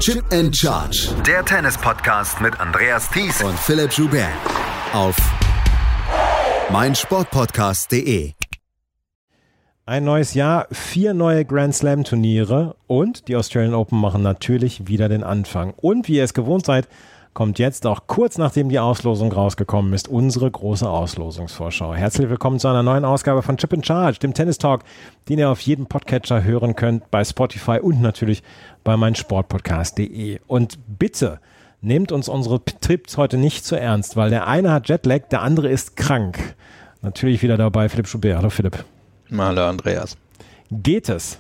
Chip and Charge. Der Tennis-Podcast mit Andreas Thies und Philipp Joubert. Auf meinsportpodcast.de. Ein neues Jahr, 4 neue Grand Slam Turniere und die Australian Open machen natürlich wieder den Anfang. Und wie ihr es gewohnt seid, kommt jetzt auch kurz nachdem die Auslosung rausgekommen ist, unsere große Auslosungsvorschau. Herzlich willkommen zu einer neuen Ausgabe von Chip and Charge, dem Tennis Talk, den ihr auf jedem Podcatcher hören könnt, bei Spotify und natürlich bei meinsportpodcast.de. Und bitte nehmt uns unsere Tipps heute nicht zu ernst, weil der eine hat Jetlag, der andere ist krank. Natürlich wieder dabei Philipp Joubert. Hallo Philipp. Hallo Andreas. Geht es?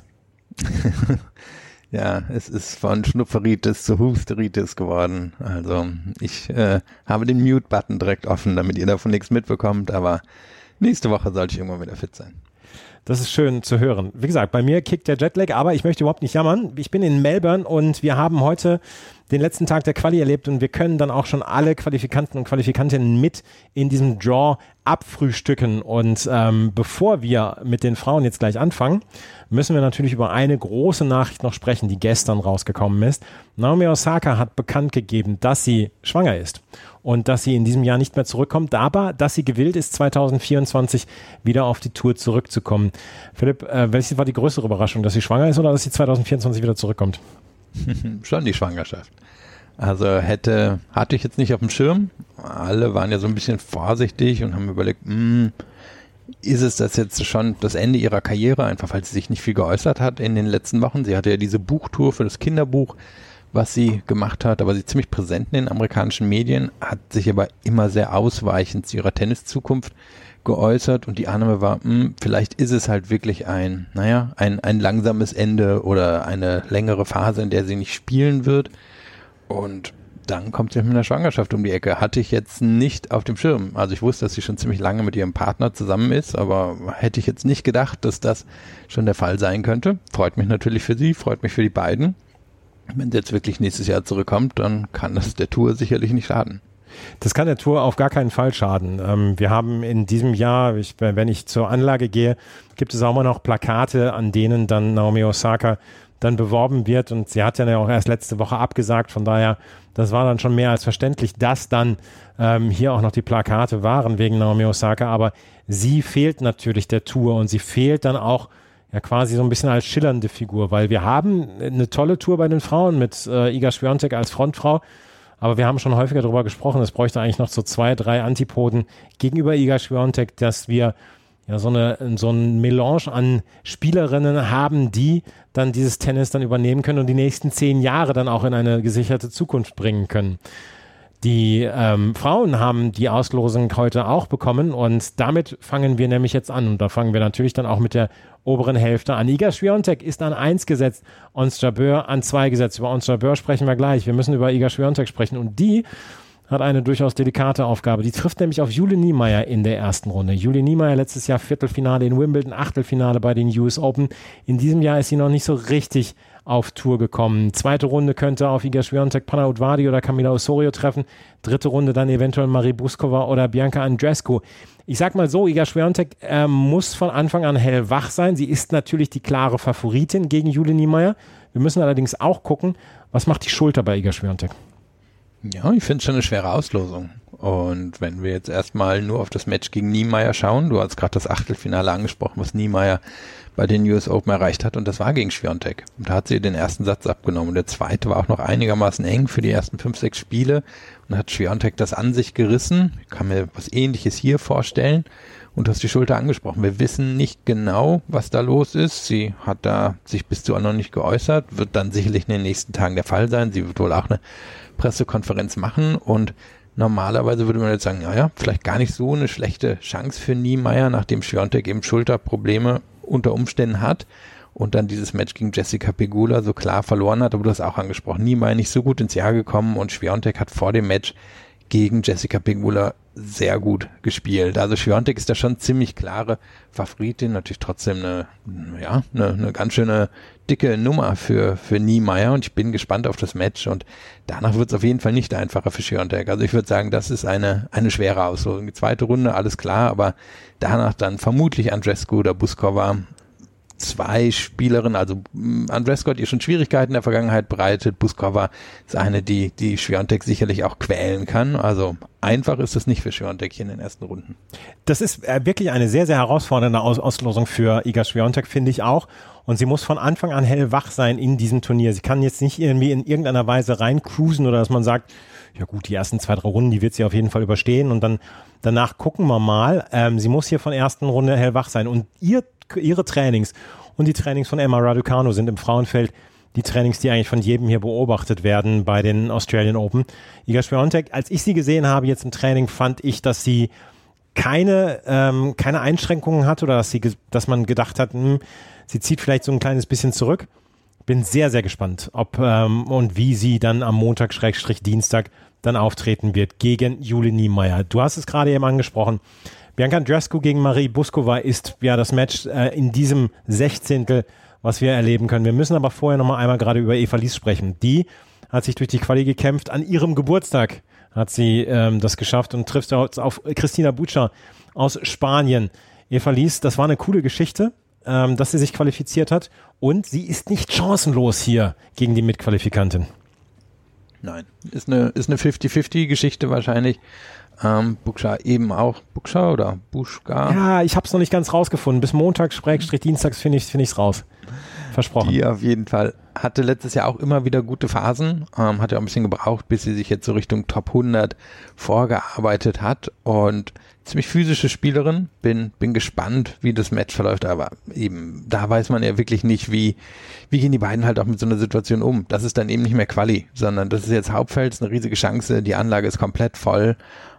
Ja, es ist von Schnupferitis zu Husteritis geworden. Also ich habe den Mute-Button direkt offen, damit ihr davon nichts mitbekommt, aber nächste Woche sollte ich irgendwann wieder fit sein. Das ist schön zu hören. Wie gesagt, bei mir kickt der Jetlag, aber ich möchte überhaupt nicht jammern. Ich bin in Melbourne und wir haben heute den letzten Tag der Quali erlebt und wir können dann auch schon alle Qualifikanten und Qualifikantinnen mit in diesem Draw abfrühstücken. Und bevor wir mit den Frauen jetzt gleich anfangen, müssen wir natürlich über eine große Nachricht noch sprechen, die gestern rausgekommen ist. Naomi Osaka hat bekannt gegeben, dass sie schwanger ist und dass sie in diesem Jahr nicht mehr zurückkommt, aber dass sie gewillt ist, 2024 wieder auf die Tour zurückzukommen. Philipp, welche war die größere Überraschung, dass sie schwanger ist oder dass sie 2024 wieder zurückkommt? Schon die Schwangerschaft. Also hatte ich jetzt nicht auf dem Schirm. Alle waren ja so ein bisschen vorsichtig und haben überlegt, ist es das jetzt schon das Ende ihrer Karriere, einfach weil sie sich nicht viel geäußert hat in den letzten Wochen. Sie hatte ja diese Buchtour für das Kinderbuch, was sie gemacht hat, aber sie ziemlich präsent in den amerikanischen Medien, hat sich aber immer sehr ausweichend zu ihrer Tenniszukunft geäußert und die Annahme war, vielleicht ist es halt wirklich ein langsames Ende oder eine längere Phase, in der sie nicht spielen wird. Und dann kommt sie mit einer Schwangerschaft um die Ecke. Hatte ich jetzt nicht auf dem Schirm. Also ich wusste, dass sie schon ziemlich lange mit ihrem Partner zusammen ist, aber hätte ich jetzt nicht gedacht, dass das schon der Fall sein könnte. Freut mich natürlich für sie, freut mich für die beiden. Wenn sie jetzt wirklich nächstes Jahr zurückkommt, dann kann das der Tour sicherlich nicht schaden. Das kann der Tour auf gar keinen Fall schaden. Wir haben in diesem Jahr, wenn ich zur Anlage gehe, gibt es auch immer noch Plakate, an denen dann Naomi Osaka dann beworben wird und sie hat ja auch erst letzte Woche abgesagt, von daher, das war dann schon mehr als verständlich, dass dann hier auch noch die Plakate waren wegen Naomi Osaka, aber sie fehlt natürlich der Tour und sie fehlt dann auch ja quasi so ein bisschen als schillernde Figur, weil wir haben eine tolle Tour bei den Frauen mit Iga Swiatek als Frontfrau, aber wir haben schon häufiger darüber gesprochen, es bräuchte eigentlich noch so 2, 3 Antipoden gegenüber Iga Swiatek, dass wir ja so ein Melange an Spielerinnen haben, die dann dieses Tennis dann übernehmen können und die nächsten 10 Jahre dann auch in eine gesicherte Zukunft bringen können. Die Frauen haben die Auslosung heute auch bekommen und damit fangen wir nämlich jetzt an und da fangen wir natürlich dann auch mit der oberen Hälfte an. Iga Swiatek ist an 1 gesetzt, Ons Jabeur an 2 gesetzt. Über Ons Jabeur sprechen wir gleich. Wir müssen über Iga Swiatek sprechen und die hat eine durchaus delikate Aufgabe. Die trifft nämlich auf Jule Niemeyer in der ersten Runde. Jule Niemeyer letztes Jahr Viertelfinale in Wimbledon, Achtelfinale bei den US Open. In diesem Jahr ist sie noch nicht so richtig auf Tour gekommen. Zweite Runde könnte auf Iga Swiatek, Panna Udvardi oder Camila Osorio treffen. Dritte Runde dann eventuell Marie Buskova oder Bianca Andreescu. Ich sag mal so, Iga Swiatek muss von Anfang an hellwach sein. Sie ist natürlich die klare Favoritin gegen Jule Niemeyer. Wir müssen allerdings auch gucken, was macht die Schulter bei Iga Swiatek? Ja, ich finde es schon eine schwere Auslosung. Und wenn wir jetzt erstmal nur auf das Match gegen Niemeyer schauen, du hast gerade das Achtelfinale angesprochen, was Niemeyer bei den US Open erreicht hat und das war gegen Swiatek. Und da hat sie den ersten Satz abgenommen und der zweite war auch noch einigermaßen eng für die ersten 5, 6 Spiele und hat Swiatek das an sich gerissen. Ich kann mir was Ähnliches hier vorstellen. Und du hast die Schulter angesprochen. Wir wissen nicht genau, was da los ist. Sie hat da sich bis zu noch nicht geäußert, wird dann sicherlich in den nächsten Tagen der Fall sein. Sie wird wohl auch eine Pressekonferenz machen und normalerweise würde man jetzt sagen, naja, vielleicht gar nicht so eine schlechte Chance für Niemeyer, nachdem Swiatek eben Schulterprobleme unter Umständen hat und dann dieses Match gegen Jessica Pegula so klar verloren hat, aber du hast auch angesprochen, Niemeyer nicht so gut ins Jahr gekommen und Swiatek hat vor dem Match gegen Jessica Pegula sehr gut gespielt. Also Swiatek ist da schon ziemlich klare Favoritin, natürlich trotzdem eine ganz schöne dicke Nummer für Niemeyer und ich bin gespannt auf das Match und danach wird es auf jeden Fall nicht einfacher für Swiatek. Also ich würde sagen, das ist eine schwere Auslosung. Die zweite Runde, alles klar, aber danach dann vermutlich Andreescu oder Buskova 2 Spielerinnen, also Andreescu hat ihr schon Schwierigkeiten in der Vergangenheit bereitet, Bouzkova ist eine, die Swiatek sicherlich auch quälen kann, also einfach ist es nicht für Swiatek hier in den ersten Runden. Das ist wirklich eine sehr, sehr herausfordernde Auslosung für Iga Swiatek, finde ich auch. Und sie muss von Anfang an hellwach sein in diesem Turnier. Sie kann jetzt nicht irgendwie in irgendeiner Weise reincruisen oder dass man sagt, ja gut, die ersten 2, 3 Runden, die wird sie auf jeden Fall überstehen und dann danach gucken wir mal. Sie muss hier von der ersten Runde hellwach sein. Und ihre Trainings und die Trainings von Emma Raducanu sind im Frauenfeld die Trainings, die eigentlich von jedem hier beobachtet werden bei den Australian Open. Iga Swiatek, als ich sie gesehen habe jetzt im Training, fand ich, dass sie keine Einschränkungen hat oder dass man gedacht hat, sie zieht vielleicht so ein kleines bisschen zurück. Bin sehr, sehr gespannt, ob und wie sie dann am Montag/Dienstag dann auftreten wird gegen Jule Niemeyer. Du hast es gerade eben angesprochen. Bianca Andreescu gegen Marie Bouzkova ist ja das Match in diesem 16. was wir erleben können. Wir müssen aber vorher noch mal einmal gerade über Eva Lies sprechen. Die hat sich durch die Quali gekämpft. An ihrem Geburtstag hat sie das geschafft und trifft auf Cristina Bucher aus Spanien. Eva Lies, das war eine coole Geschichte, dass sie sich qualifiziert hat und sie ist nicht chancenlos hier gegen die Mitqualifikantin. Nein, ist eine 50-50-Geschichte wahrscheinlich. Bucher eben auch. Bucher oder Buschka? Ja, ich habe es noch nicht ganz rausgefunden. Bis Montag/Dienstags finde ich's raus. Versprochen. Die auf jeden Fall. Hatte letztes Jahr auch immer wieder gute Phasen. Hat ja auch ein bisschen gebraucht, bis sie sich jetzt so Richtung Top 100 vorgearbeitet hat. Und ziemlich physische Spielerin. Bin gespannt, wie das Match verläuft. Aber eben, da weiß man ja wirklich nicht, wie gehen die beiden halt auch mit so einer Situation um. Das ist dann eben nicht mehr Quali, sondern das ist jetzt Hauptfeld, ist eine riesige Chance. Die Anlage ist komplett voll.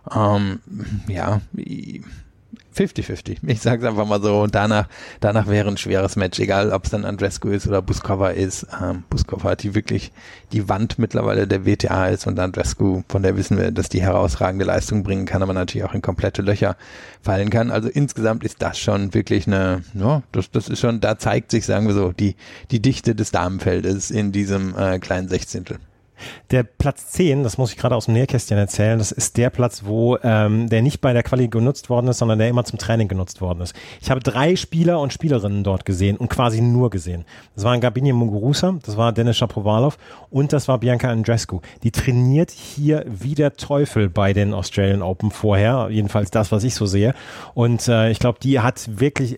50-50. Ich sag's einfach mal so. Und danach wäre ein schweres Match, egal ob es dann Andreescu ist oder Bouzkova ist. Bouzkova, die wirklich die Wand mittlerweile der WTA ist und Andreescu, von der wissen wir, dass die herausragende Leistung bringen kann, aber natürlich auch in komplette Löcher fallen kann. Also insgesamt ist das schon wirklich das ist schon, da zeigt sich, sagen wir so, die Dichte des Damenfeldes in diesem kleinen 16. Der Platz 10, das muss ich gerade aus dem Nähkästchen erzählen, das ist der Platz, wo der nicht bei der Quali genutzt worden ist, sondern der immer zum Training genutzt worden ist. Ich habe 3 Spieler und Spielerinnen dort gesehen und quasi nur gesehen. Das waren Garbine Muguruza, das war Denis Shapovalov und das war Bianca Andreescu. Die trainiert hier wie der Teufel bei den Australian Open vorher, jedenfalls das, was ich so sehe. Und ich glaube, die hat sich wirklich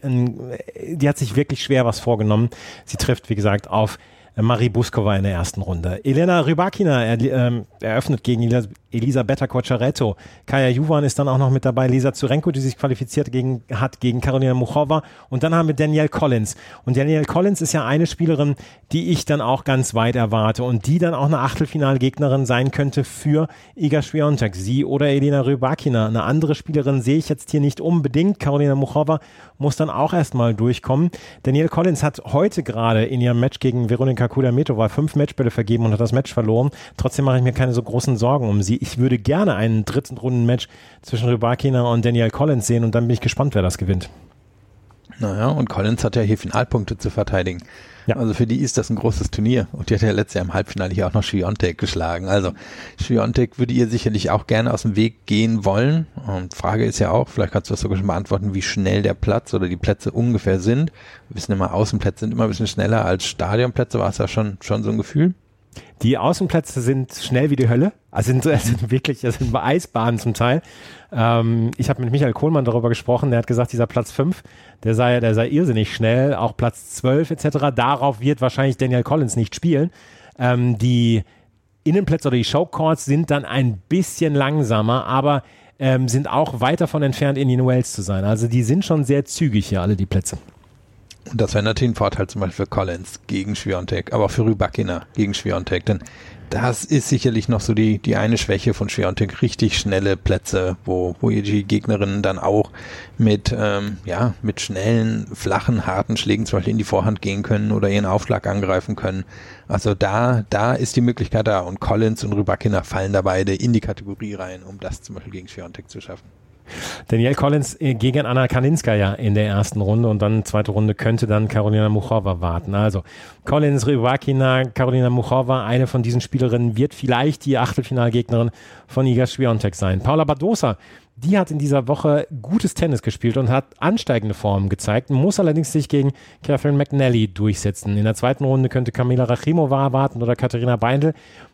schwer was vorgenommen. Sie trifft, wie gesagt, auf Marie Bouzkova in der ersten Runde. Elena Rybakina eröffnet gegen Elisabetta Cocciaretto. Kaja Juvan ist dann auch noch mit dabei. Lisa Zurenko, die sich qualifiziert hat gegen Karolina Muchova. Und dann haben wir Danielle Collins. Und Danielle Collins ist ja eine Spielerin, die ich dann auch ganz weit erwarte und die dann auch eine Achtelfinalgegnerin sein könnte für Iga Swiatek. Sie oder Elena Rybakina. Eine andere Spielerin sehe ich jetzt hier nicht unbedingt. Karolina Muchova muss dann auch erstmal durchkommen. Danielle Collins hat heute gerade in ihrem Match gegen Veronika Kudermetova 5 Matchbälle vergeben und hat das Match verloren. Trotzdem mache ich mir keine so großen Sorgen um sie. Ich würde gerne einen 3. Runden-Match zwischen Rybakina und Danielle Collins sehen und dann bin ich gespannt, wer das gewinnt. Naja, und Collins hat ja hier Finalpunkte zu verteidigen. Ja. Also für die ist das ein großes Turnier. Und die hat ja letztes Jahr im Halbfinale hier auch noch Swiatek geschlagen. Also Swiatek würde ihr sicherlich auch gerne aus dem Weg gehen wollen. Und Frage ist ja auch, vielleicht kannst du das sogar schon beantworten, wie schnell der Platz oder die Plätze ungefähr sind. Wir wissen immer, Außenplätze sind immer ein bisschen schneller als Stadionplätze. War es ja schon so ein Gefühl? Die Außenplätze sind schnell wie die Hölle. Also sind bei Eisbahnen zum Teil. Ich habe mit Michael Kohlmann darüber gesprochen, der hat gesagt, dieser Platz 5, der sei irrsinnig schnell, auch Platz 12 etc. Darauf wird wahrscheinlich Danielle Collins nicht spielen. Die Innenplätze oder die Showcourts sind dann ein bisschen langsamer, aber sind auch weit davon entfernt, Indian Wells zu sein. Also die sind schon sehr zügig hier, alle die Plätze. Und das wäre natürlich ein Vorteil zum Beispiel für Collins gegen Swiatek, aber auch für Rybakina gegen Swiatek, denn das ist sicherlich noch so die eine Schwäche von Swiatek, richtig schnelle Plätze, wo die Gegnerinnen dann auch mit schnellen, flachen, harten Schlägen zum Beispiel in die Vorhand gehen können oder ihren Aufschlag angreifen können. Also da ist die Möglichkeit da und Collins und Rybakina fallen da beide in die Kategorie rein, um das zum Beispiel gegen Swiatek zu schaffen. Danielle Collins gegen Anna Kalinskaya in der ersten Runde und dann zweite Runde könnte dann Karolina Muchova warten. Also Collins, Rybakina, Karolina Muchova, eine von diesen Spielerinnen wird vielleicht die Achtelfinalgegnerin von Iga Swiatek sein. Paula Badosa, die hat in dieser Woche gutes Tennis gespielt und hat ansteigende Formen gezeigt, muss allerdings sich gegen Catherine McNally durchsetzen. In der zweiten Runde könnte Kamila Rachimova warten oder Katharina Beindl.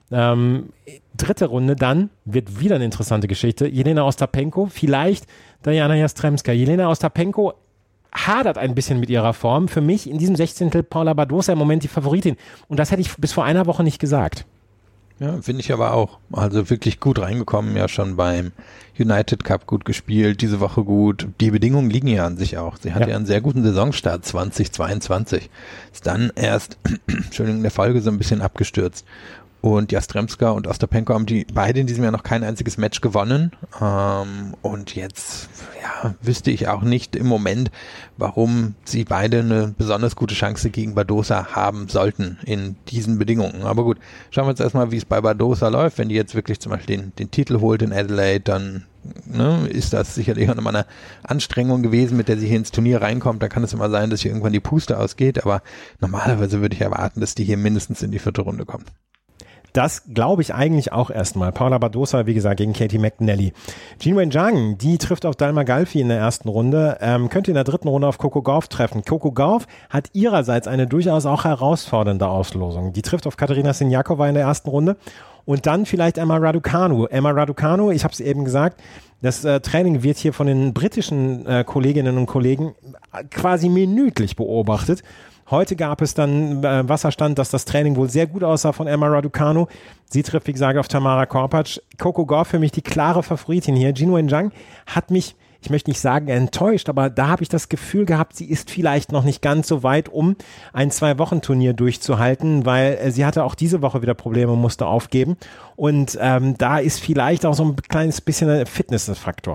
Dritte Runde dann wird wieder eine interessante Geschichte. Jelena Ostapenko, vielleicht Diana Jastremska. Jelena Ostapenko hadert ein bisschen mit ihrer Form. Für mich in diesem 16. Paula Badosa im Moment die Favoritin. Und das hätte ich bis vor einer Woche nicht gesagt. Ja, finde ich aber auch. Also wirklich gut reingekommen, ja schon beim United Cup gut gespielt, diese Woche gut. Die Bedingungen liegen ja an sich auch. Sie hatte ja einen sehr guten Saisonstart 2022. Ist dann erst, in der Folge so ein bisschen abgestürzt. Und Jastremska und Ostapenko haben die beide in diesem Jahr noch kein einziges Match gewonnen. Und jetzt, wüsste ich auch nicht im Moment, warum sie beide eine besonders gute Chance gegen Badosa haben sollten in diesen Bedingungen. Aber gut, schauen wir jetzt erstmal, wie es bei Badosa läuft. Wenn die jetzt wirklich zum Beispiel den Titel holt in Adelaide, dann ist das sicherlich auch nochmal eine Anstrengung gewesen, mit der sie hier ins Turnier reinkommt. Da kann es immer sein, dass hier irgendwann die Puste ausgeht. Aber normalerweise würde ich erwarten, dass die hier mindestens in die 4. Runde kommt. Das glaube ich eigentlich auch erstmal. Paula Badosa, wie gesagt, gegen Katie McNally. Jinwen Zhang, die trifft auf Dalma Galfi in der ersten Runde, könnte in der dritten Runde auf Coco Gauff treffen. Coco Gauff hat ihrerseits eine durchaus auch herausfordernde Auslosung. Die trifft auf Katerina Siniakova in der ersten Runde und dann vielleicht Emma Raducanu. Emma Raducanu, ich habe es eben gesagt, das Training wird hier von den britischen Kolleginnen und Kollegen quasi minütlich beobachtet. Heute gab es dann Wasserstand, dass das Training wohl sehr gut aussah von Emma Raducanu. Sie trifft, wie gesagt, auf Tamara Korpatsch. Coco Gauff für mich die klare Favoritin hier. Jinwen Zhang hat mich, ich möchte nicht sagen enttäuscht, aber da habe ich das Gefühl gehabt, sie ist vielleicht noch nicht ganz so weit, um ein 2-Wochen-Turnier durchzuhalten, weil sie hatte auch diese Woche wieder Probleme, musste aufgeben. Und da ist vielleicht auch so ein kleines bisschen ein Fitnessfaktor.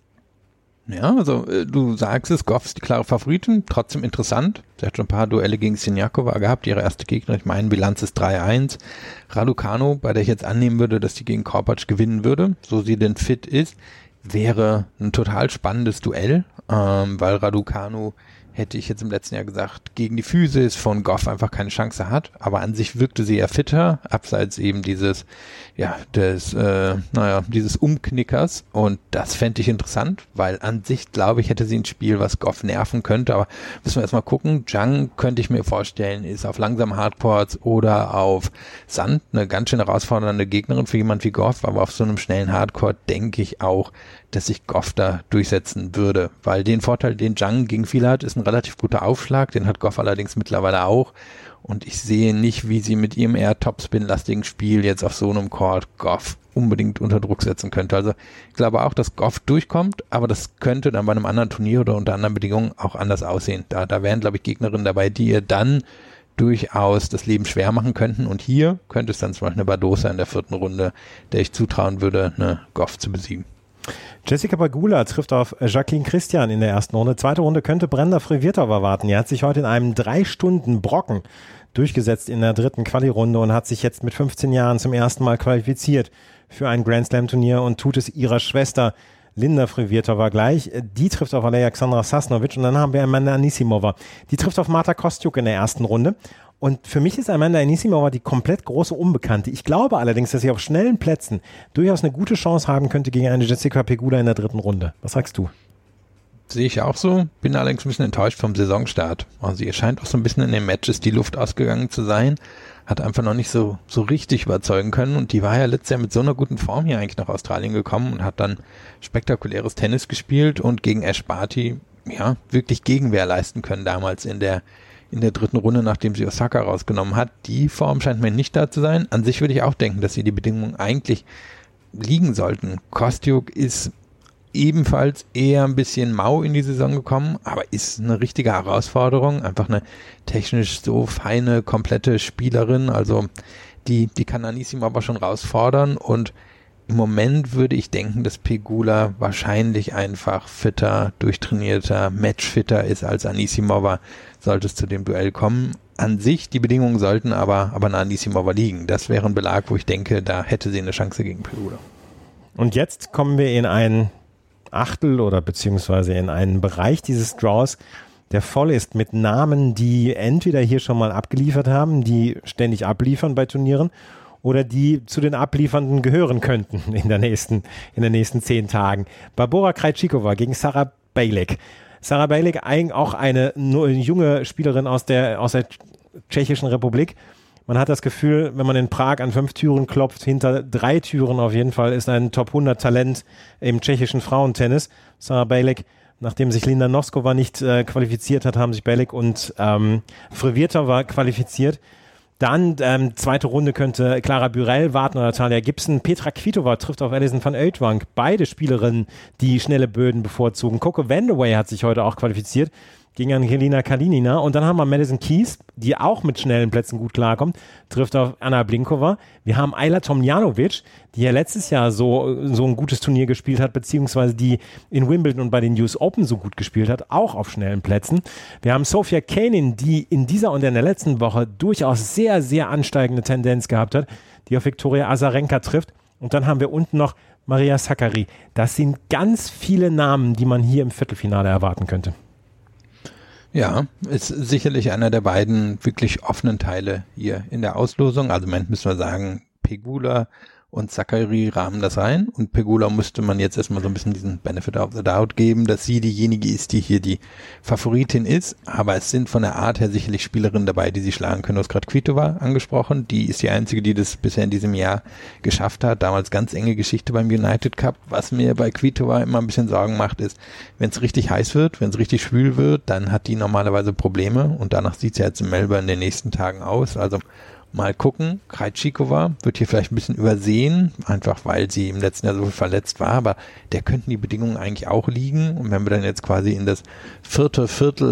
Ja, also du sagst es, Gauff ist die klare Favoritin, trotzdem interessant. Sie hat schon ein paar Duelle gegen Siniakova gehabt, ihre erste Gegner, ich meine, Bilanz ist 3-1. Raducanu, bei der ich jetzt annehmen würde, dass die gegen Korpatsch gewinnen würde, so sie denn fit ist, wäre ein total spannendes Duell, weil Raducanu, hätte ich jetzt im letzten Jahr gesagt, gegen die Physis von Gauff einfach keine Chance hat, aber an sich wirkte sie eher fitter, abseits eben dieses Umknickers, und das fände ich interessant, weil an sich, glaube ich, hätte sie ein Spiel, was Gauff nerven könnte, aber müssen wir erstmal gucken. Zhang könnte ich mir vorstellen, ist auf langsamen Hardcourts oder auf Sand eine ganz schön herausfordernde Gegnerin für jemand wie Gauff, aber auf so einem schnellen Hardcourt denke ich auch, dass sich Gauff da durchsetzen würde, weil den Vorteil, den Zhang gegen viele hat, ist ein relativ guter Aufschlag, den hat Gauff allerdings mittlerweile auch, und ich sehe nicht, wie sie mit ihrem eher Topspin-lastigen Spiel jetzt auf so einem Court Gauff unbedingt unter Druck setzen könnte. Also ich glaube auch, dass Gauff durchkommt, aber das könnte dann bei einem anderen Turnier oder unter anderen Bedingungen auch anders aussehen. Da wären, glaube ich, Gegnerinnen dabei, die ihr dann durchaus das Leben schwer machen könnten, und hier könnte es dann zum Beispiel eine Badosa in der 4. Runde, der ich zutrauen würde, eine Gauff zu besiegen. Jessica Pegula trifft auf Jacqueline Christian in der ersten Runde. Zweite Runde könnte Brenda Fruhvirtova warten. Die hat sich heute in einem 3-Stunden-Brocken durchgesetzt in der dritten Quali-Runde und hat sich jetzt mit 15 Jahren zum ersten Mal qualifiziert für ein Grand-Slam-Turnier und tut es ihrer Schwester Linda Fruhvirtova gleich. Die trifft auf Alexandra Sasnovic, und dann haben wir Amanda Anisimova. Die trifft auf Marta Kostyuk in der ersten Runde. Und für mich ist Amanda Anisimova die komplett große Unbekannte. Ich glaube allerdings, dass sie auf schnellen Plätzen durchaus eine gute Chance haben könnte gegen eine Jessica Pegula in der dritten Runde. Was sagst du? Sehe ich auch so. Bin allerdings ein bisschen enttäuscht vom Saisonstart. Also ihr scheint auch so ein bisschen in den Matches die Luft ausgegangen zu sein. Hat einfach noch nicht so richtig überzeugen können. Und die war ja letztes Jahr mit so einer guten Form hier eigentlich nach Australien gekommen und hat dann spektakuläres Tennis gespielt und gegen Ash Barty wirklich Gegenwehr leisten können damals in der dritten Runde, nachdem sie Osaka rausgenommen hat. Die Form scheint mir nicht da zu sein. An sich würde ich auch denken, dass sie die Bedingungen eigentlich liegen sollten. Kostyuk ist ebenfalls eher ein bisschen mau in die Saison gekommen, aber ist eine richtige Herausforderung. Einfach eine technisch so feine, komplette Spielerin. Also die kann Anisimova schon herausfordern, und im Moment würde ich denken, dass Pegula wahrscheinlich einfach fitter, durchtrainierter, matchfitter ist als Anisimova, sollte es zu dem Duell kommen. An sich, die Bedingungen sollten aber an Anisimova liegen. Das wäre ein Belag, wo ich denke, da hätte sie eine Chance gegen Pegula. Und jetzt kommen wir in ein Achtel oder beziehungsweise in einen Bereich dieses Draws, der voll ist mit Namen, die entweder hier schon mal abgeliefert haben, die ständig abliefern bei Turnieren oder die zu den Abliefernden gehören könnten in den nächsten 10 Tagen. Barbora Krejcikova gegen Sara Bejlek. Sara Bejlek, auch eine junge Spielerin aus der Tschechischen Republik. Man hat das Gefühl, wenn man in Prag an 5 Türen klopft, hinter 3 Türen auf jeden Fall ist ein Top 100 Talent im tschechischen Frauentennis. Sara Bejlek, nachdem sich Linda Noskova nicht qualifiziert hat, haben sich Bejlek und Frivirtova qualifiziert. Dann zweite Runde könnte Clara Burel warten oder Talia Gibson. Petra Kvitova trifft auf Alison van Uytvanck. Beide Spielerinnen, die schnelle Böden bevorzugen. Coco Vandeweghe hat sich heute auch qualifiziert gegen Angelina Kalinina. Und dann haben wir Madison Keys, die auch mit schnellen Plätzen gut klarkommt, trifft auf Anna Blinkova. Wir haben Ajla Tomljanovic, die ja letztes Jahr so ein gutes Turnier gespielt hat, beziehungsweise die in Wimbledon und bei den US Open so gut gespielt hat, auch auf schnellen Plätzen. Wir haben Sofia Kenin, die in dieser und in der letzten Woche durchaus sehr, sehr ansteigende Tendenz gehabt hat, die auf Viktoria Azarenka trifft. Und dann haben wir unten noch Maria Sakkari. Das sind ganz viele Namen, die man hier im Viertelfinale erwarten könnte. Ja, ist sicherlich einer der beiden wirklich offenen Teile hier in der Auslosung. Also im Moment müssen wir sagen, Pegula und Sakkari rahmen das rein. Und Pegula müsste man jetzt erstmal so ein bisschen diesen Benefit of the Doubt geben, dass sie diejenige ist, die hier die Favoritin ist. Aber es sind von der Art her sicherlich Spielerinnen dabei, die sie schlagen können. Du hast gerade Kvitova angesprochen. Die ist die einzige, die das bisher in diesem Jahr geschafft hat. Damals ganz enge Geschichte beim United Cup. Was mir bei Kvitova immer ein bisschen Sorgen macht, ist, wenn es richtig heiß wird, wenn es richtig schwül wird, dann hat die normalerweise Probleme. Und danach sieht es ja jetzt in Melbourne in den nächsten Tagen aus. Also mal gucken. Krejcikova wird hier vielleicht ein bisschen übersehen, einfach weil sie im letzten Jahr so verletzt war, aber der könnten die Bedingungen eigentlich auch liegen. Und wenn wir dann jetzt quasi in das vierte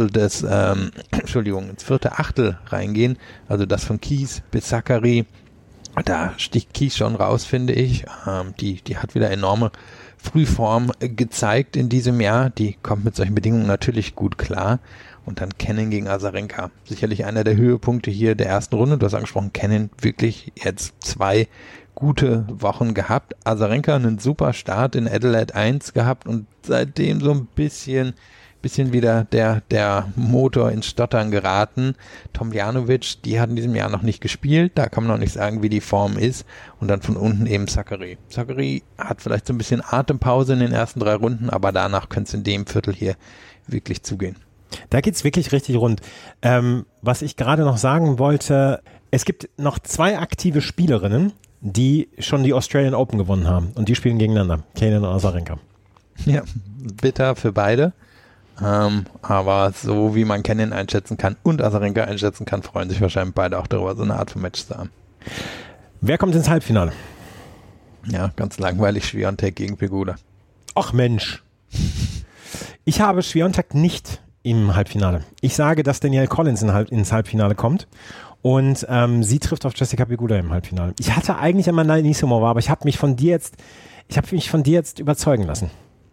Achtel reingehen, also das von Keys bis Sakkari, da sticht Keys schon raus, finde ich. Die hat wieder enorme Frühform gezeigt in diesem Jahr. Die kommt mit solchen Bedingungen natürlich gut klar. Und dann Kenin gegen Azarenka. Sicherlich einer der Höhepunkte hier der ersten Runde. Du hast angesprochen, Kenin wirklich jetzt 2 gute Wochen gehabt. Azarenka einen super Start in Adelaide 1 gehabt und seitdem so ein bisschen wieder der Motor ins Stottern geraten. Tomljanovic, die hat in diesem Jahr noch nicht gespielt. Da kann man noch nicht sagen, wie die Form ist. Und dann von unten eben Sakkari. Sakkari hat vielleicht so ein bisschen Atempause in den ersten 3 Runden, aber danach könnte es in dem Viertel hier wirklich zugehen. Da geht's wirklich richtig rund. Was ich gerade noch sagen wollte, es gibt noch 2 aktive Spielerinnen, die schon die Australian Open gewonnen haben. Und die spielen gegeneinander. Kenin und Azarenka. Ja, bitter für beide. Aber so wie man Kenin einschätzen kann und Azarenka einschätzen kann, freuen sich wahrscheinlich beide auch darüber, so eine Art von Match zu haben. Wer kommt ins Halbfinale? Ja, ganz langweilig, Swiatek gegen Pegula. Ach Mensch. Ich habe Swiatek nicht im Halbfinale. Ich sage, dass Danielle Collins ins Halbfinale kommt und sie trifft auf Jessica Pegula im Halbfinale. Ich hatte eigentlich Amanda Anisimova, aber ich habe mich von dir jetzt überzeugen lassen.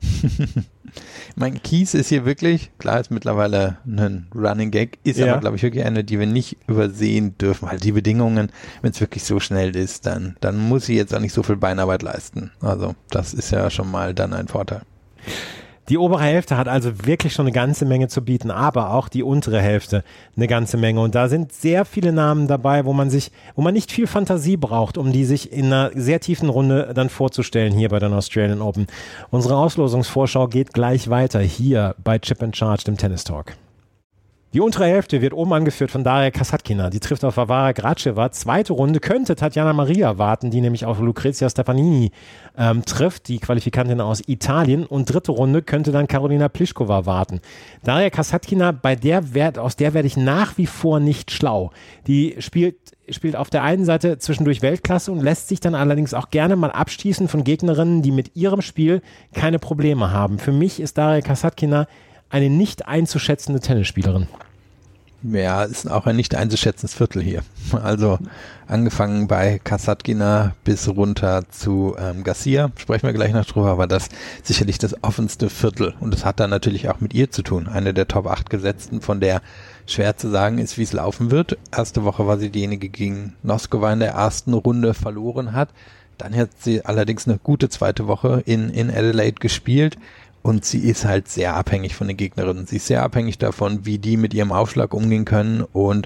Mein Keys ist hier wirklich, klar ist mittlerweile ein Running Gag, ist aber glaube ich wirklich eine, die wir nicht übersehen dürfen, weil die Bedingungen, wenn es wirklich so schnell ist, dann muss sie jetzt auch nicht so viel Beinarbeit leisten. Also das ist ja schon mal dann ein Vorteil. Die obere Hälfte hat also wirklich schon eine ganze Menge zu bieten, aber auch die untere Hälfte eine ganze Menge. Und da sind sehr viele Namen dabei, wo man nicht viel Fantasie braucht, um die sich in einer sehr tiefen Runde dann vorzustellen hier bei den Australian Open. Unsere Auslosungsvorschau geht gleich weiter hier bei Chip and Charge, dem Tennis Talk. Die untere Hälfte wird oben angeführt von Daria Kasatkina. Die trifft auf Varvara Gracheva. Zweite Runde könnte Tatjana Maria warten, die nämlich auf Lucrezia Stefanini trifft, die Qualifikantin aus Italien. Und dritte Runde könnte dann Karolina Pliskova warten. Daria Kasatkina, aus der werde ich nach wie vor nicht schlau. Die spielt auf der einen Seite zwischendurch Weltklasse und lässt sich dann allerdings auch gerne mal abschießen von Gegnerinnen, die mit ihrem Spiel keine Probleme haben. Für mich ist Daria Kasatkina eine nicht einzuschätzende Tennisspielerin. Ja, ist auch ein nicht einzuschätzendes Viertel hier. Also angefangen bei Kasatkina bis runter zu Garcia, sprechen wir gleich noch drüber, aber das ist sicherlich das offenste Viertel und das hat dann natürlich auch mit ihr zu tun. Eine der Top 8 Gesetzten, von der schwer zu sagen ist, wie es laufen wird. Erste Woche war sie diejenige gegen Noskova in der ersten Runde verloren hat. Dann hat sie allerdings eine gute zweite Woche in Adelaide gespielt. und sie ist halt sehr abhängig von den Gegnerinnen. Sie ist sehr abhängig davon, wie die mit ihrem Aufschlag umgehen können und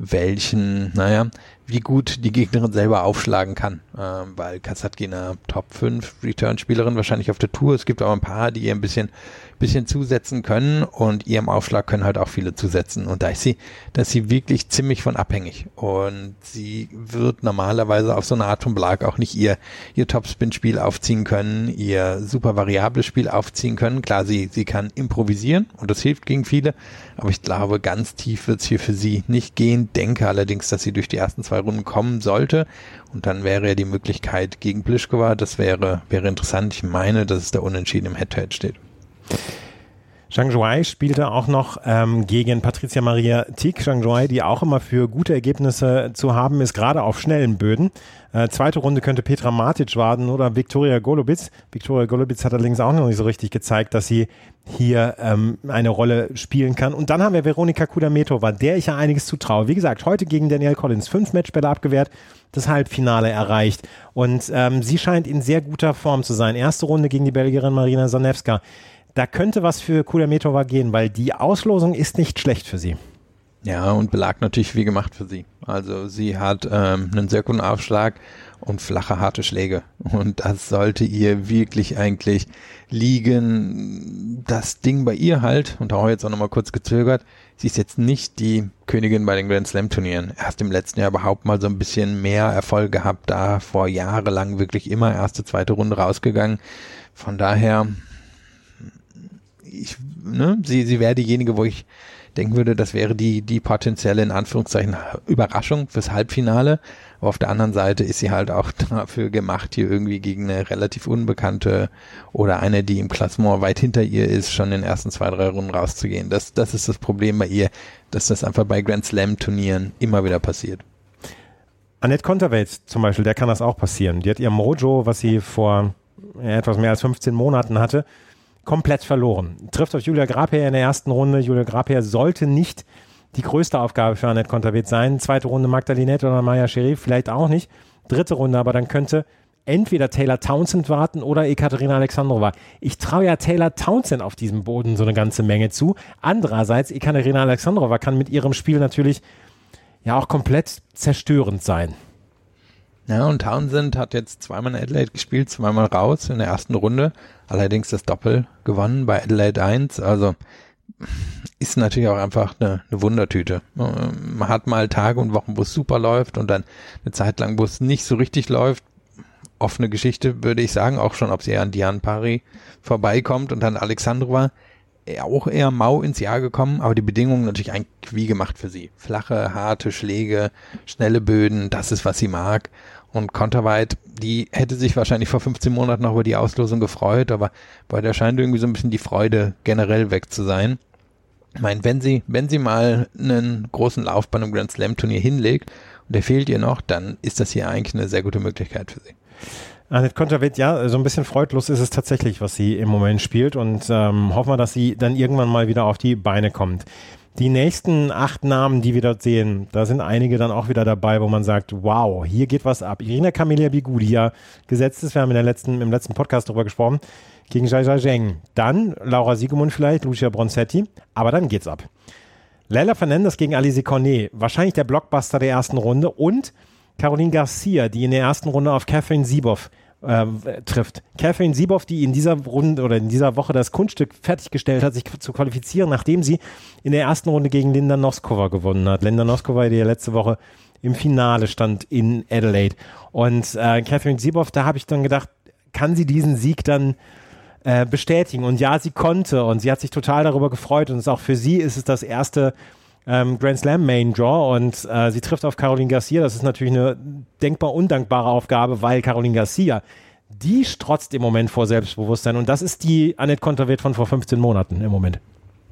wie gut die Gegnerin selber aufschlagen kann, weil Kasatkina Top 5 Return-Spielerin wahrscheinlich auf der Tour. Es gibt aber ein paar, die ihr ein bisschen zusetzen können und ihrem Aufschlag können halt auch viele zusetzen. Und da ist sie wirklich ziemlich von abhängig. Und sie wird normalerweise auf so eine Art von Belag auch nicht ihr Topspin-Spiel aufziehen können, ihr super variables Spiel aufziehen können. Klar, sie kann improvisieren und das hilft gegen viele, aber ich glaube, ganz tief wird es hier für sie nicht gehen. Denke allerdings, dass sie durch die ersten 2 Runden kommen sollte. Und dann wäre ja die Möglichkeit gegen Pliskova, das wäre interessant. Ich meine, dass es da unentschieden im Head-to-Head steht. Zhang Zhuai spielte auch noch gegen Patricia Maria Tig. Zhang Zhuai, die auch immer für gute Ergebnisse zu haben ist, gerade auf schnellen Böden. Zweite Runde könnte Petra Martic warten oder Viktoria Golubic. Viktoria Golubic hat allerdings auch noch nicht so richtig gezeigt, dass sie hier eine Rolle spielen kann. Und dann haben wir Veronika Kudermetova, der ich ja einiges zutraue. Wie gesagt, heute gegen Danielle Collins 5 Matchbälle abgewehrt, das Halbfinale erreicht. Und sie scheint in sehr guter Form zu sein. Erste Runde gegen die Belgierin Marina Zanevska. Da könnte was für Kudermetova gehen, weil die Auslosung ist nicht schlecht für sie. Ja, und Belag natürlich wie gemacht für sie. Also sie hat einen sehr guten Aufschlag und flache, harte Schläge. Und das sollte ihr wirklich eigentlich liegen. Das Ding bei ihr halt, und da habe ich jetzt auch nochmal kurz gezögert, sie ist jetzt nicht die Königin bei den Grand Slam Turnieren. Erst im letzten Jahr überhaupt mal so ein bisschen mehr Erfolg gehabt, da vor jahrelang wirklich immer erste, zweite Runde rausgegangen. Von daher... Sie wäre diejenige, wo ich denken würde, das wäre die potenzielle, in Anführungszeichen, Überraschung fürs Halbfinale. Aber auf der anderen Seite ist sie halt auch dafür gemacht, hier irgendwie gegen eine relativ unbekannte oder eine, die im Klassement weit hinter ihr ist, schon in den ersten 2, 3 Runden rauszugehen. Das ist das Problem bei ihr, dass das einfach bei Grand Slam Turnieren immer wieder passiert. Annette Kontaveit zum Beispiel, der kann das auch passieren. Die hat ihr Mojo, was sie vor etwas mehr als 15 Monaten hatte, komplett verloren. Trifft auf Julia Grapher in der ersten Runde. Julia Grapher sollte nicht die größte Aufgabe für Annette Kontaveit sein. Zweite Runde Magdalinette oder Maya Sherif, vielleicht auch nicht. Dritte Runde, aber dann könnte entweder Taylor Townsend warten oder Ekaterina Alexandrova. Ich traue ja Taylor Townsend auf diesem Boden so eine ganze Menge zu. Andererseits, Ekaterina Alexandrova kann mit ihrem Spiel natürlich ja auch komplett zerstörend sein. Ja, und Townsend hat jetzt 2-mal in Adelaide gespielt, 2-mal raus in der ersten Runde. Allerdings das Doppel gewonnen bei Adelaide 1. Also ist natürlich auch einfach eine Wundertüte. Man hat mal Tage und Wochen, wo es super läuft und dann eine Zeit lang, wo es nicht so richtig läuft. Offene Geschichte, würde ich sagen, auch schon, ob sie an Diane Parry vorbeikommt und dann Alexandrova auch eher mau ins Jahr gekommen, aber die Bedingungen natürlich eigentlich wie gemacht für sie. Flache, harte Schläge, schnelle Böden, das ist, was sie mag. Und Kontaveit, die hätte sich wahrscheinlich vor 15 Monaten noch über die Auslosung gefreut, aber bei der scheint irgendwie so ein bisschen die Freude generell weg zu sein. Ich meine, wenn sie mal einen großen Lauf bei einem Grand Slam Turnier hinlegt und der fehlt ihr noch, dann ist das hier eigentlich eine sehr gute Möglichkeit für sie. Annette Kontaveit, ja, so ein bisschen freudlos ist es tatsächlich, was sie im Moment spielt und hoffen wir, dass sie dann irgendwann mal wieder auf die Beine kommt. Die nächsten 8 Namen, die wir dort sehen, da sind einige dann auch wieder dabei, wo man sagt, wow, hier geht was ab. Irina Camelia Begu, die ja gesetzt ist, wir haben im letzten Podcast darüber gesprochen, gegen Zhai Zheng. Dann Laura Siegemund vielleicht, Lucia Bronzetti, aber dann geht's ab. Leila Fernandes gegen Alizé Cornet, wahrscheinlich der Blockbuster der ersten Runde und Caroline Garcia, die in der ersten Runde auf Catherine Sieboff trifft. Catherine Sieboff, die in dieser Runde oder in dieser Woche das Kunststück fertiggestellt hat, sich zu qualifizieren, nachdem sie in der ersten Runde gegen Linda Noskova gewonnen hat. Linda Noskova, die ja letzte Woche im Finale stand in Adelaide. Und Catherine Sieboff, da habe ich dann gedacht, kann sie diesen Sieg dann bestätigen? Und ja, sie konnte und sie hat sich total darüber gefreut und auch für sie ist es das erste Grand Slam Main Draw und sie trifft auf Caroline Garcia. Das ist natürlich eine denkbar undankbare Aufgabe, weil Caroline Garcia, die strotzt im Moment vor Selbstbewusstsein und das ist die Annette Kontaveit von vor 15 Monaten im Moment.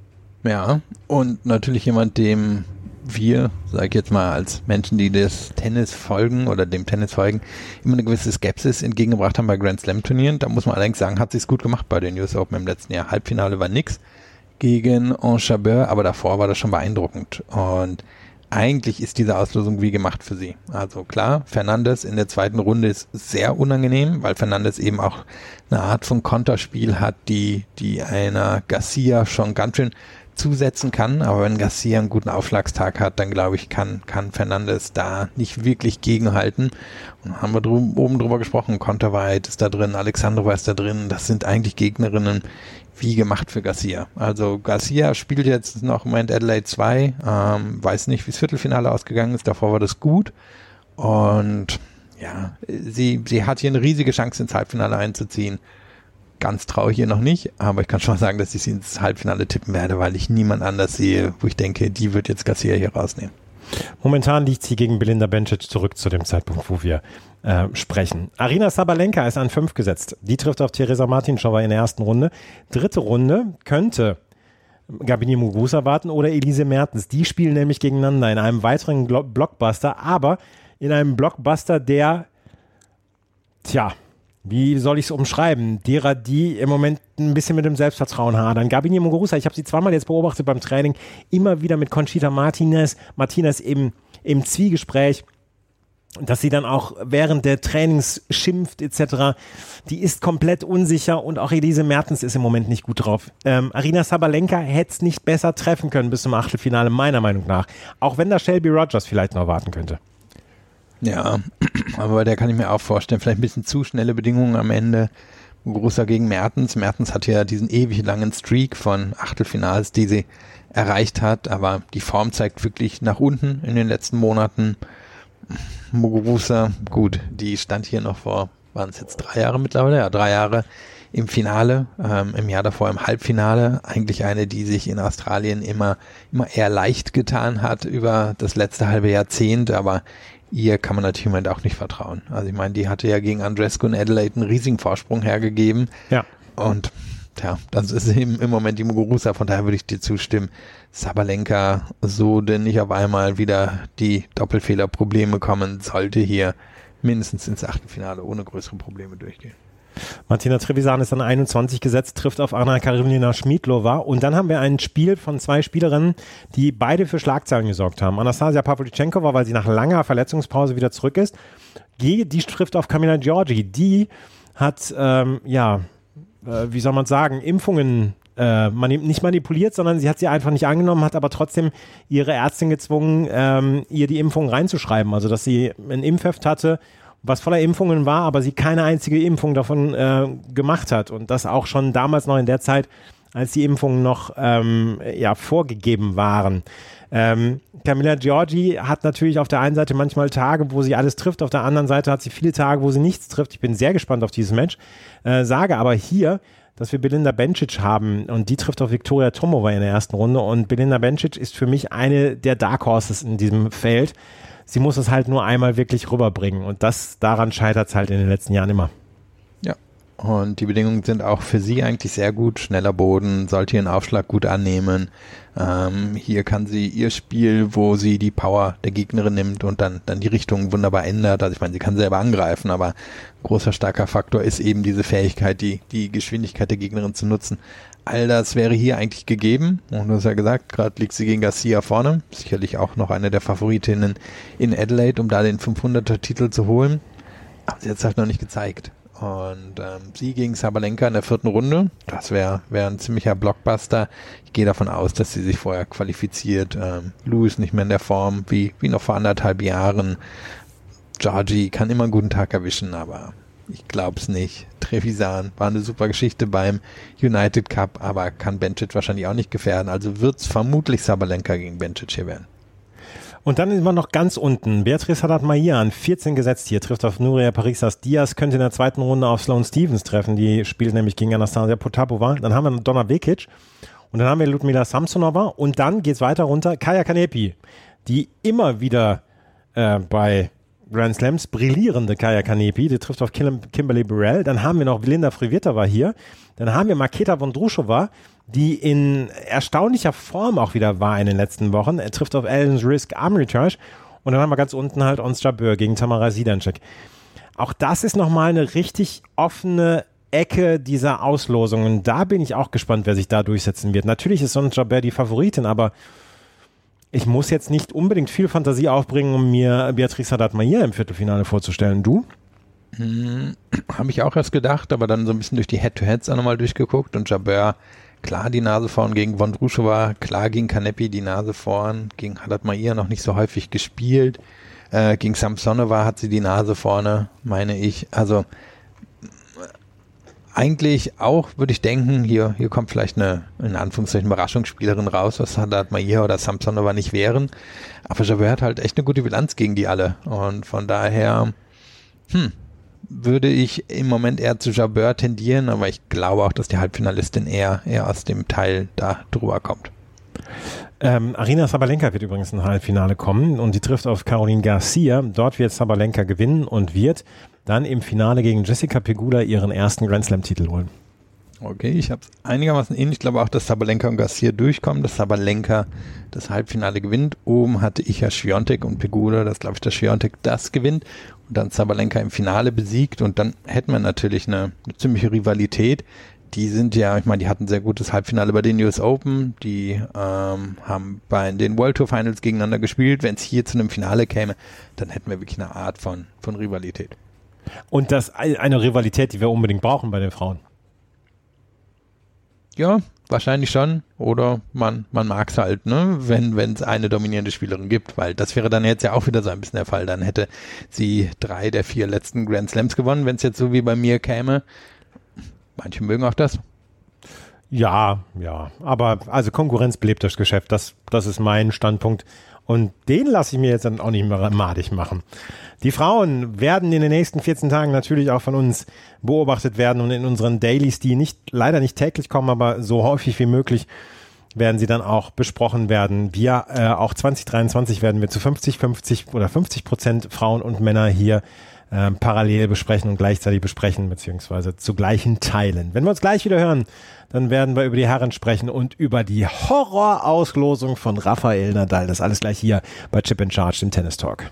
Ja, und natürlich jemand, dem wir, sag ich jetzt mal, als Menschen, die das Tennis folgen oder dem Tennis folgen, immer eine gewisse Skepsis entgegengebracht haben bei Grand Slam Turnieren. Da muss man allerdings sagen, hat sie es gut gemacht bei den US Open im letzten Jahr. Halbfinale war nix gegen Ons Jabeur, aber davor war das schon beeindruckend. Und eigentlich ist diese Auslosung wie gemacht für sie. Also klar, Fernandes in der zweiten Runde ist sehr unangenehm, weil Fernandes eben auch eine Art von Konterspiel hat, die einer Garcia schon ganz schön zusetzen kann. Aber wenn Garcia einen guten Aufschlagstag hat, dann glaube ich, kann Fernandes da nicht wirklich gegenhalten. Und haben wir oben drüber gesprochen, Konterweit ist da drin, Alexandrova ist da drin. Das sind eigentlich Gegnerinnen wie gemacht für Garcia. Also Garcia spielt jetzt noch im Moment Adelaide 2, weiß nicht, wie das Viertelfinale ausgegangen ist, davor war das gut und ja, sie hat hier eine riesige Chance ins Halbfinale einzuziehen. Ganz traue ich ihr noch nicht, aber ich kann schon mal sagen, dass ich sie ins Halbfinale tippen werde, weil ich niemand anders sehe, wo ich denke, die wird jetzt Garcia hier rausnehmen. Momentan liegt sie gegen Belinda Bencic zurück zu dem Zeitpunkt, wo wir sprechen. Aryna Sabalenka ist an 5 gesetzt. Die trifft auf Teresa Martincova in der ersten Runde. Dritte Runde könnte Gabini Muguruza warten oder Elise Mertens. Die spielen nämlich gegeneinander in einem weiteren Blockbuster, aber in einem Blockbuster, der, wie soll ich es umschreiben, derer, die im Moment ein bisschen mit dem Selbstvertrauen hadern. Gabini Muguruza, ich habe sie zweimal jetzt beobachtet beim Training, immer wieder mit Conchita Martinez im Zwiegespräch, dass sie dann auch während der Trainings schimpft etc. Die ist komplett unsicher und auch Elise Mertens ist im Moment nicht gut drauf. Aryna Sabalenka hätte es nicht besser treffen können bis zum Achtelfinale, meiner Meinung nach. Auch wenn da Shelby Rogers vielleicht noch warten könnte. Ja, aber der kann ich mir auch vorstellen, vielleicht ein bisschen zu schnelle Bedingungen am Ende. Muguruza gegen Mertens. Mertens hat ja diesen ewig langen Streak von Achtelfinals, die sie erreicht hat, aber die Form zeigt wirklich nach unten in den letzten Monaten. Muguruza, gut, die stand hier noch vor, waren es jetzt 3 Jahre mittlerweile? Ja, 3 Jahre im Finale, im Jahr davor im Halbfinale. Eigentlich eine, die sich in Australien immer eher leicht getan hat über das letzte halbe Jahrzehnt, aber ihr kann man natürlich im Moment auch nicht vertrauen. Also ich meine, die hatte ja gegen Andreescu in Adelaide einen riesigen Vorsprung hergegeben. Ja. Und das ist eben im Moment die Muguruza, von daher würde ich dir zustimmen. Sabalenka, so denn nicht auf einmal wieder die Doppelfehlerprobleme kommen, sollte hier mindestens ins Achtelfinale ohne größere Probleme durchgehen. Martina Trevisan ist an 21 gesetzt, trifft auf Anna Karenina Schmiedlova und dann haben wir ein Spiel von 2 Spielerinnen, die beide für Schlagzeilen gesorgt haben. Anastasia Pavlyuchenkova, weil sie nach langer Verletzungspause wieder zurück ist, die trifft auf Camila Giorgi, die hat, wie soll man sagen, Impfungen nicht manipuliert, sondern sie hat sie einfach nicht angenommen, hat aber trotzdem ihre Ärztin gezwungen, ihr die Impfung reinzuschreiben, also dass sie ein Impfheft hatte, was voller Impfungen war, aber sie keine einzige Impfung davon gemacht hat und das auch schon damals noch in der Zeit, als die Impfungen noch vorgegeben waren. Camila Giorgi hat natürlich auf der einen Seite manchmal Tage, wo sie alles trifft, auf der anderen Seite hat sie viele Tage, wo sie nichts trifft. Ich bin sehr gespannt auf dieses Match, sage aber hier, dass wir Belinda Bencic haben und die trifft auf Viktoria Tomova in der ersten Runde und Belinda Bencic ist für mich eine der Dark Horses in diesem Feld. Sie muss es halt nur einmal wirklich rüberbringen und daran scheitert es halt in den letzten Jahren immer. Ja, und die Bedingungen sind auch für sie eigentlich sehr gut. Schneller Boden, sollte ihren Aufschlag gut annehmen. Hier kann sie ihr Spiel, wo sie die Power der Gegnerin nimmt und dann die Richtung wunderbar ändert. Also ich meine, sie kann selber angreifen, aber ein großer, starker Faktor ist eben diese Fähigkeit, die Geschwindigkeit der Gegnerin zu nutzen. All das wäre hier eigentlich gegeben. Und du hast ja gesagt, gerade liegt sie gegen Garcia vorne. Sicherlich auch noch eine der Favoritinnen in Adelaide, um da den 500er-Titel zu holen. Aber sie hat es halt noch nicht gezeigt. Und sie gegen Sabalenka in der 4. Runde, das wäre ein ziemlicher Blockbuster. Ich gehe davon aus, dass sie sich vorher qualifiziert. Lou ist nicht mehr in der Form wie noch vor 1,5 Jahren. Giorgi kann immer einen guten Tag erwischen, aber ich glaube es nicht. Trevisan war eine super Geschichte beim United Cup, aber kann Bencic wahrscheinlich auch nicht gefährden. Also wird es vermutlich Sabalenka gegen Bencic hier werden. Und dann sind wir noch ganz unten. Beatriz Haddad-Maia an 14 gesetzt hier, trifft auf Nuria Parisas-Diaz, könnte in der 2. Runde auf Sloane Stephens treffen. Die spielt nämlich gegen Anastasia Potapova. Dann haben wir Donna Vekic und dann haben wir Ludmila Samsonova und dann geht es weiter runter. Kaia Kanepi, die immer wieder bei Grand Slams brillierende Kaia Kanepi, die trifft auf Kimberly Burrell. Dann haben wir noch Belinda Fruhvirtova hier. Dann haben wir Marketa Vondrushova, die in erstaunlicher Form auch wieder war in den letzten Wochen. Er trifft auf Ellen's Risk Armitage. Und dann haben wir ganz unten halt Ons Jabeur gegen Tamara Zidansek. Auch das ist nochmal eine richtig offene Ecke dieser Auslosungen. Da bin ich auch gespannt, wer sich da durchsetzen wird. Natürlich ist Ons Jabeur die Favoritin, aber ich muss jetzt nicht unbedingt viel Fantasie aufbringen, um mir Beatriz Haddad-Maia im Viertelfinale vorzustellen. Du? Habe ich auch erst gedacht, aber dann so ein bisschen durch die Head-to-Heads auch nochmal durchgeguckt und Jabeur, klar die Nase vorn gegen Vondrousova, klar gegen Kanepi die Nase vorn, gegen Haddad-Maia noch nicht so häufig gespielt, gegen Samsonova hat sie die Nase vorne, meine ich, also eigentlich auch, würde ich denken, hier kommt vielleicht eine, in Anführungszeichen, Überraschungsspielerin raus, was Haddad-Maia oder Samsonova nicht wären, aber Jabeur hat halt echt eine gute Bilanz gegen die alle und von daher, würde ich im Moment eher zu Jabeur tendieren, aber ich glaube auch, dass die Halbfinalistin eher aus dem Teil da drüber kommt. Aryna Sabalenka wird übrigens in ein Halbfinale kommen und sie trifft auf Caroline Garcia. Dort wird Sabalenka gewinnen und wird dann im Finale gegen Jessica Pegula ihren ersten Grand Slam-Titel holen. Okay, ich habe es einigermaßen ähnlich. Ich glaube auch, dass Sabalenka und Garcia durchkommen, dass Sabalenka das Halbfinale gewinnt. Oben hatte ich ja Swiatek und Pegula, das glaube ich, dass Swiatek das gewinnt und dann Sabalenka im Finale besiegt und dann hätten wir natürlich eine ziemliche Rivalität. Die sind ja, ich meine, die hatten ein sehr gutes Halbfinale bei den US Open, die haben bei den World Tour Finals gegeneinander gespielt. Wenn es hier zu einem Finale käme, dann hätten wir wirklich eine Art von Rivalität. Und das eine Rivalität, die wir unbedingt brauchen bei den Frauen. Ja, wahrscheinlich schon. Oder man mag es halt, ne, wenn es eine dominierende Spielerin gibt, weil das wäre dann jetzt ja auch wieder so ein bisschen der Fall. Dann hätte sie 3 der 4 letzten Grand Slams gewonnen, wenn es jetzt so wie bei mir käme. Manche mögen auch das. Ja, aber also Konkurrenz belebt das Geschäft, das ist mein Standpunkt und den lasse ich mir jetzt dann auch nicht mehr madig machen. Die Frauen werden in den nächsten 14 Tagen natürlich auch von uns beobachtet werden und in unseren Dailies, die leider nicht täglich kommen, aber so häufig wie möglich werden sie dann auch besprochen werden. Wir, auch 2023 werden wir zu 50 oder 50% Frauen und Männer hier parallel besprechen und gleichzeitig besprechen, beziehungsweise zu gleichen Teilen. Wenn wir uns gleich wieder hören, dann werden wir über die Herren sprechen und über die Horrorauslosung von Rafael Nadal. Das alles gleich hier bei Chip in Charge, dem Tennis Talk.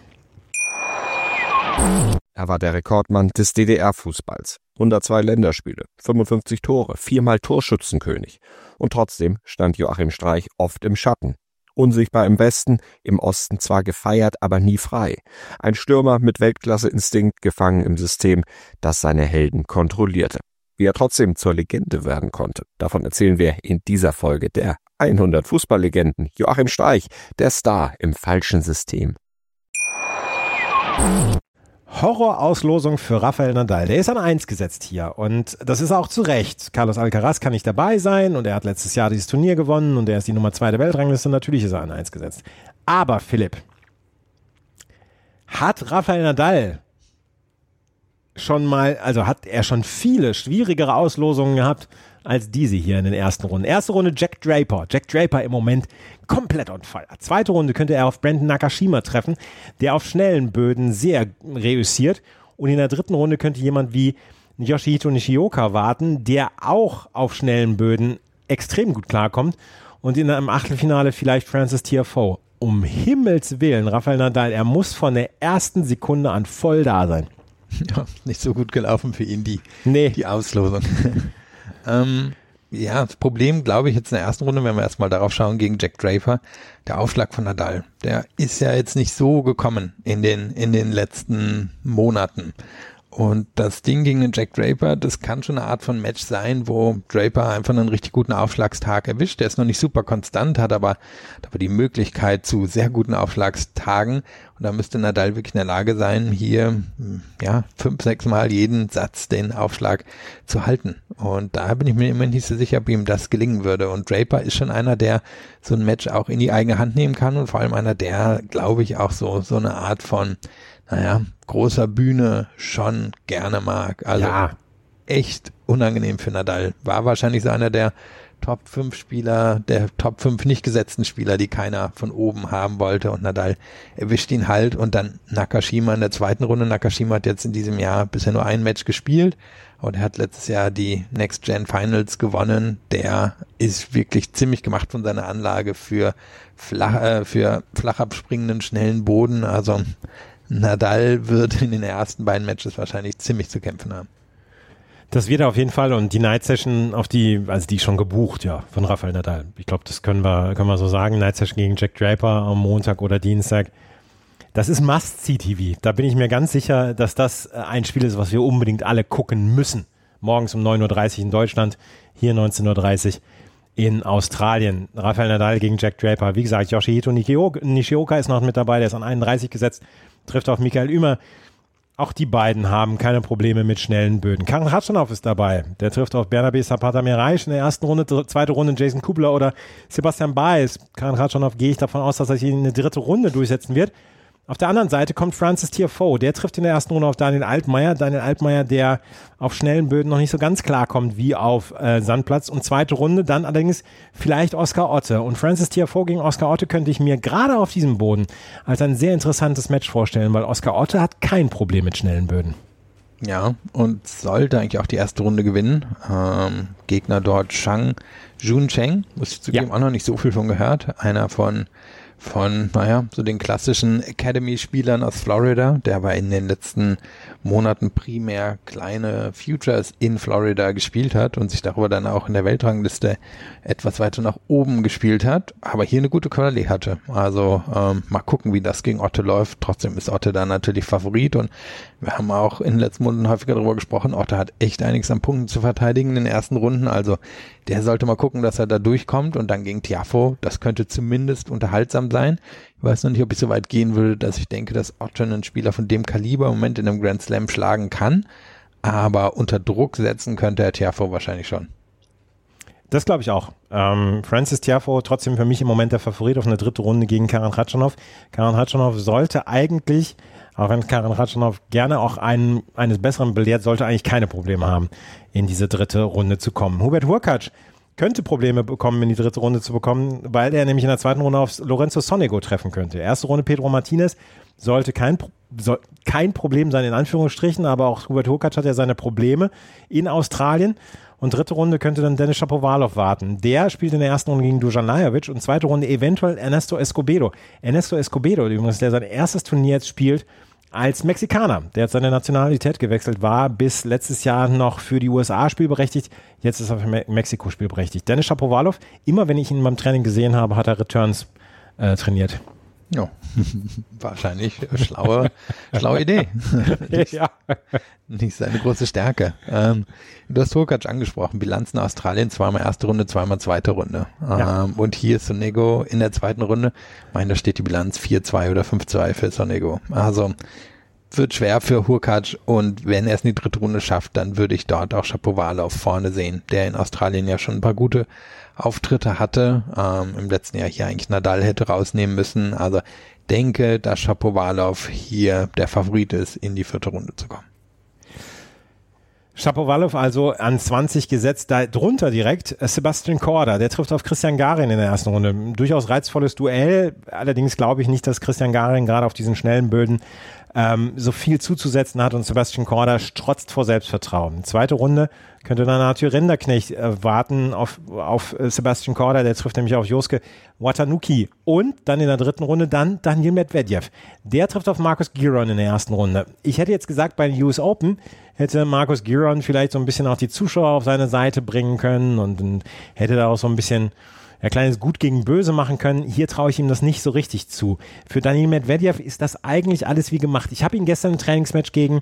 Er war der Rekordmann des DDR-Fußballs. 102 Länderspiele, 55 Tore, 4-mal Torschützenkönig. Und trotzdem stand Joachim Streich oft im Schatten. Unsichtbar im Westen, im Osten zwar gefeiert, aber nie frei. Ein Stürmer mit Weltklasse-Instinkt, gefangen im System, das seine Helden kontrollierte. Wie er trotzdem zur Legende werden konnte, davon erzählen wir in dieser Folge der 100 Fußballlegenden. Joachim Streich, der Star im falschen System. Horrorauslosung für Rafael Nadal. Der ist an 1 gesetzt hier und das ist auch zu Recht. Carlos Alcaraz kann nicht dabei sein und er hat letztes Jahr dieses Turnier gewonnen und er ist die Nummer 2 der Weltrangliste. Natürlich ist er an 1 gesetzt. Aber Philipp, hat Rafael Nadal hat er schon viele schwierigere Auslosungen gehabt als diese hier in den ersten Runden. Erste Runde Jack Draper. Jack Draper im Moment komplett on fire. Zweite Runde könnte er auf Brandon Nakashima treffen, der auf schnellen Böden sehr reüssiert. Und in der dritten Runde könnte jemand wie Yoshihito Nishioka warten, der auch auf schnellen Böden extrem gut klarkommt. Und in einem Achtelfinale vielleicht Frances Tiafoe. Um Himmels Willen, Rafael Nadal, er muss von der ersten Sekunde an voll da sein. Ja, nicht so gut gelaufen für ihn, die Auslosung. Ja, das Problem, glaube ich, jetzt in der ersten Runde, wenn wir erstmal darauf schauen, gegen Jack Draper, der Aufschlag von Nadal, der ist ja jetzt nicht so gekommen in den letzten Monaten. Und das Ding gegen den Jack Draper, das kann schon eine Art von Match sein, wo Draper einfach einen richtig guten Aufschlagstag erwischt. Der ist noch nicht super konstant, hat aber die Möglichkeit zu sehr guten Aufschlagstagen. Und da müsste Nadal wirklich in der Lage sein, hier 5-6 Mal jeden Satz den Aufschlag zu halten. Und da bin ich mir immer nicht so sicher, ob ihm das gelingen würde. Und Draper ist schon einer, der so ein Match auch in die eigene Hand nehmen kann und vor allem einer, der, glaube ich, auch so eine Art von großer Bühne schon gerne mag. Also echt unangenehm für Nadal. War wahrscheinlich so einer der Top 5 Spieler, der Top 5 nicht gesetzten Spieler, die keiner von oben haben wollte. Und Nadal erwischt ihn halt. Und dann Nakashima in der zweiten Runde. Nakashima hat jetzt in diesem Jahr bisher nur ein Match gespielt. Und er hat letztes Jahr die Next Gen Finals gewonnen. Der ist wirklich ziemlich gemacht von seiner Anlage für flach abspringenden, schnellen Boden. Also Nadal wird in den ersten beiden Matches wahrscheinlich ziemlich zu kämpfen haben. Das wird er auf jeden Fall und die Night Session, die ist schon gebucht, ja, von Rafael Nadal. Ich glaube, das können wir so sagen. Night Session gegen Jack Draper am Montag oder Dienstag. Das ist Must-See-TV. Da bin ich mir ganz sicher, dass das ein Spiel ist, was wir unbedingt alle gucken müssen. Morgens um 9.30 Uhr in Deutschland, hier 19.30 Uhr in Australien. Rafael Nadal gegen Jack Draper. Wie gesagt, Yoshihito Nishioka ist noch mit dabei, der ist an 31 gesetzt, trifft auf Michael Ümer. Auch die beiden haben keine Probleme mit schnellen Böden. Karen Khachanov ist dabei. Der trifft auf Bernabe Zapata Miralles in der ersten Runde, zweite Runde Jason Kubler oder Sebastian Baez. Karen Khachanov gehe ich davon aus, dass er sich in eine dritte Runde durchsetzen wird. Auf der anderen Seite kommt Francis Tiafoe. Der trifft in der ersten Runde auf Daniel Altmaier. Daniel Altmaier, der auf schnellen Böden noch nicht so ganz klar kommt wie auf Sandplatz. Und zweite Runde dann allerdings vielleicht Oscar Otte. Und Francis Tiafoe gegen Oscar Otte könnte ich mir gerade auf diesem Boden als ein sehr interessantes Match vorstellen, weil Oscar Otte hat kein Problem mit schnellen Böden. Ja, und sollte eigentlich auch die erste Runde gewinnen. Gegner dort Jun Cheng, muss ich zugeben, auch noch nicht so viel von gehört. Einer von so den klassischen Academy-Spielern aus Florida, der aber in den letzten Monaten primär kleine Futures in Florida gespielt hat und sich darüber dann auch in der Weltrangliste etwas weiter nach oben gespielt hat, aber hier eine gute Quali hatte. Also mal gucken, wie das gegen Otte läuft. Trotzdem ist Otte da natürlich Favorit und wir haben auch in den letzten Monaten häufiger darüber gesprochen, Otte hat echt einiges an Punkten zu verteidigen in den ersten Runden, also der sollte mal gucken, dass er da durchkommt und dann gegen Tiafoe, das könnte zumindest unterhaltsam sein. Ich weiß noch nicht, ob ich so weit gehen würde, dass ich denke, dass Otte einen Spieler von dem Kaliber im Moment in einem Grand Slam schlagen kann, aber unter Druck setzen könnte er Tiafoe wahrscheinlich schon. Das glaube ich auch. Francis Tiafoe trotzdem für mich im Moment der Favorit auf eine dritte Runde gegen Karen Khachanov. Karen Khachanov sollte eigentlich, auch wenn Karen Khachanov gerne auch eines Besseren belehrt, sollte eigentlich keine Probleme haben, in diese dritte Runde zu kommen. Hubert Hurkacz könnte Probleme bekommen, in die dritte Runde zu bekommen, weil er nämlich in der zweiten Runde auf Lorenzo Sonego treffen könnte. Erste Runde Pedro Martinez sollte kein Problem sein, in Anführungsstrichen, aber auch Hubert Hurkacz hat ja seine Probleme in Australien. Und dritte Runde könnte dann Denis Shapovalov warten. Der spielt in der ersten Runde gegen Dusan Lajovic und zweite Runde eventuell Ernesto Escobedo. Ernesto Escobedo, übrigens, der sein erstes Turnier jetzt spielt als Mexikaner. Der hat seine Nationalität gewechselt, war bis letztes Jahr noch für die USA spielberechtigt. Jetzt ist er für Mexiko spielberechtigt. Denis Shapovalov, immer wenn ich ihn beim Training gesehen habe, hat er Returns trainiert. Ja, wahrscheinlich schlaue Idee. Nicht seine große Stärke. Du hast Hurkacz angesprochen, Bilanzen Australien, zweimal erste Runde, zweimal zweite Runde. Und hier ist Sonego in der zweiten Runde. Ich meine, da steht die Bilanz 4-2 oder 5-2 für Sonego. Also wird schwer für Hurkacz und wenn er es in die dritte Runde schafft, dann würde ich dort auch Shapovalov vorne sehen, der in Australien ja schon ein paar gute Auftritte hatte, im letzten Jahr hier eigentlich Nadal hätte rausnehmen müssen, also denke, dass Shapovalov hier der Favorit ist, in die vierte Runde zu kommen. Shapovalov also an 20 gesetzt, da drunter direkt Sebastian Korda, der trifft auf Christian Garin in der ersten Runde. Durchaus reizvolles Duell, allerdings glaube ich nicht, dass Christian Garin gerade auf diesen schnellen Böden so viel zuzusetzen hat und Sebastian Korda strotzt vor Selbstvertrauen. Zweite Runde könnte dann Arthur Rinderknecht warten auf Sebastian Korda, der trifft nämlich auf Josuke Watanuki und dann in der dritten Runde dann Daniil Medvedev. Der trifft auf Marcus Giron in der ersten Runde. Ich hätte jetzt gesagt, bei den US Open hätte Marcus Giron vielleicht so ein bisschen auch die Zuschauer auf seine Seite bringen können und hätte da auch so ein bisschen kleines Gut gegen Böse machen können. Hier traue ich ihm das nicht so richtig zu. Für Daniil Medvedev ist das eigentlich alles wie gemacht. Ich habe ihn gestern im Trainingsmatch gegen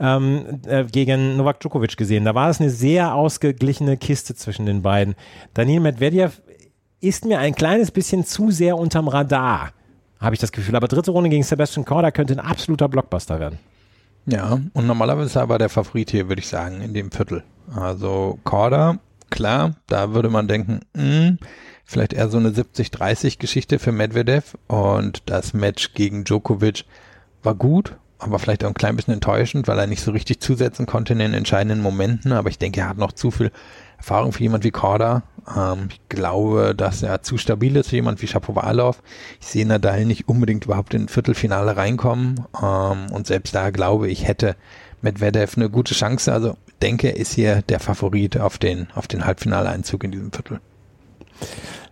Novak Djokovic gesehen. Da war es eine sehr ausgeglichene Kiste zwischen den beiden. Daniil Medvedev ist mir ein kleines bisschen zu sehr unterm Radar, habe ich das Gefühl. Aber dritte Runde gegen Sebastian Korda könnte ein absoluter Blockbuster werden. Ja, und normalerweise ist er aber der Favorit hier, würde ich sagen, in dem Viertel. Also Korda, klar, da würde man denken, vielleicht eher so eine 70-30-Geschichte für Medvedev und das Match gegen Djokovic war gut, aber vielleicht auch ein klein bisschen enttäuschend, weil er nicht so richtig zusetzen konnte in den entscheidenden Momenten, aber ich denke, er hat noch zu viel Erfahrung für jemand wie Korda. Ich glaube, dass er zu stabil ist für jemand wie Shapovalov. Ich sehe Nadal nicht unbedingt überhaupt in ein Viertelfinale reinkommen und selbst da glaube ich, hätte Medvedev eine gute Chance, also denke, er ist hier der Favorit auf den Halbfinaleinzug in diesem Viertel.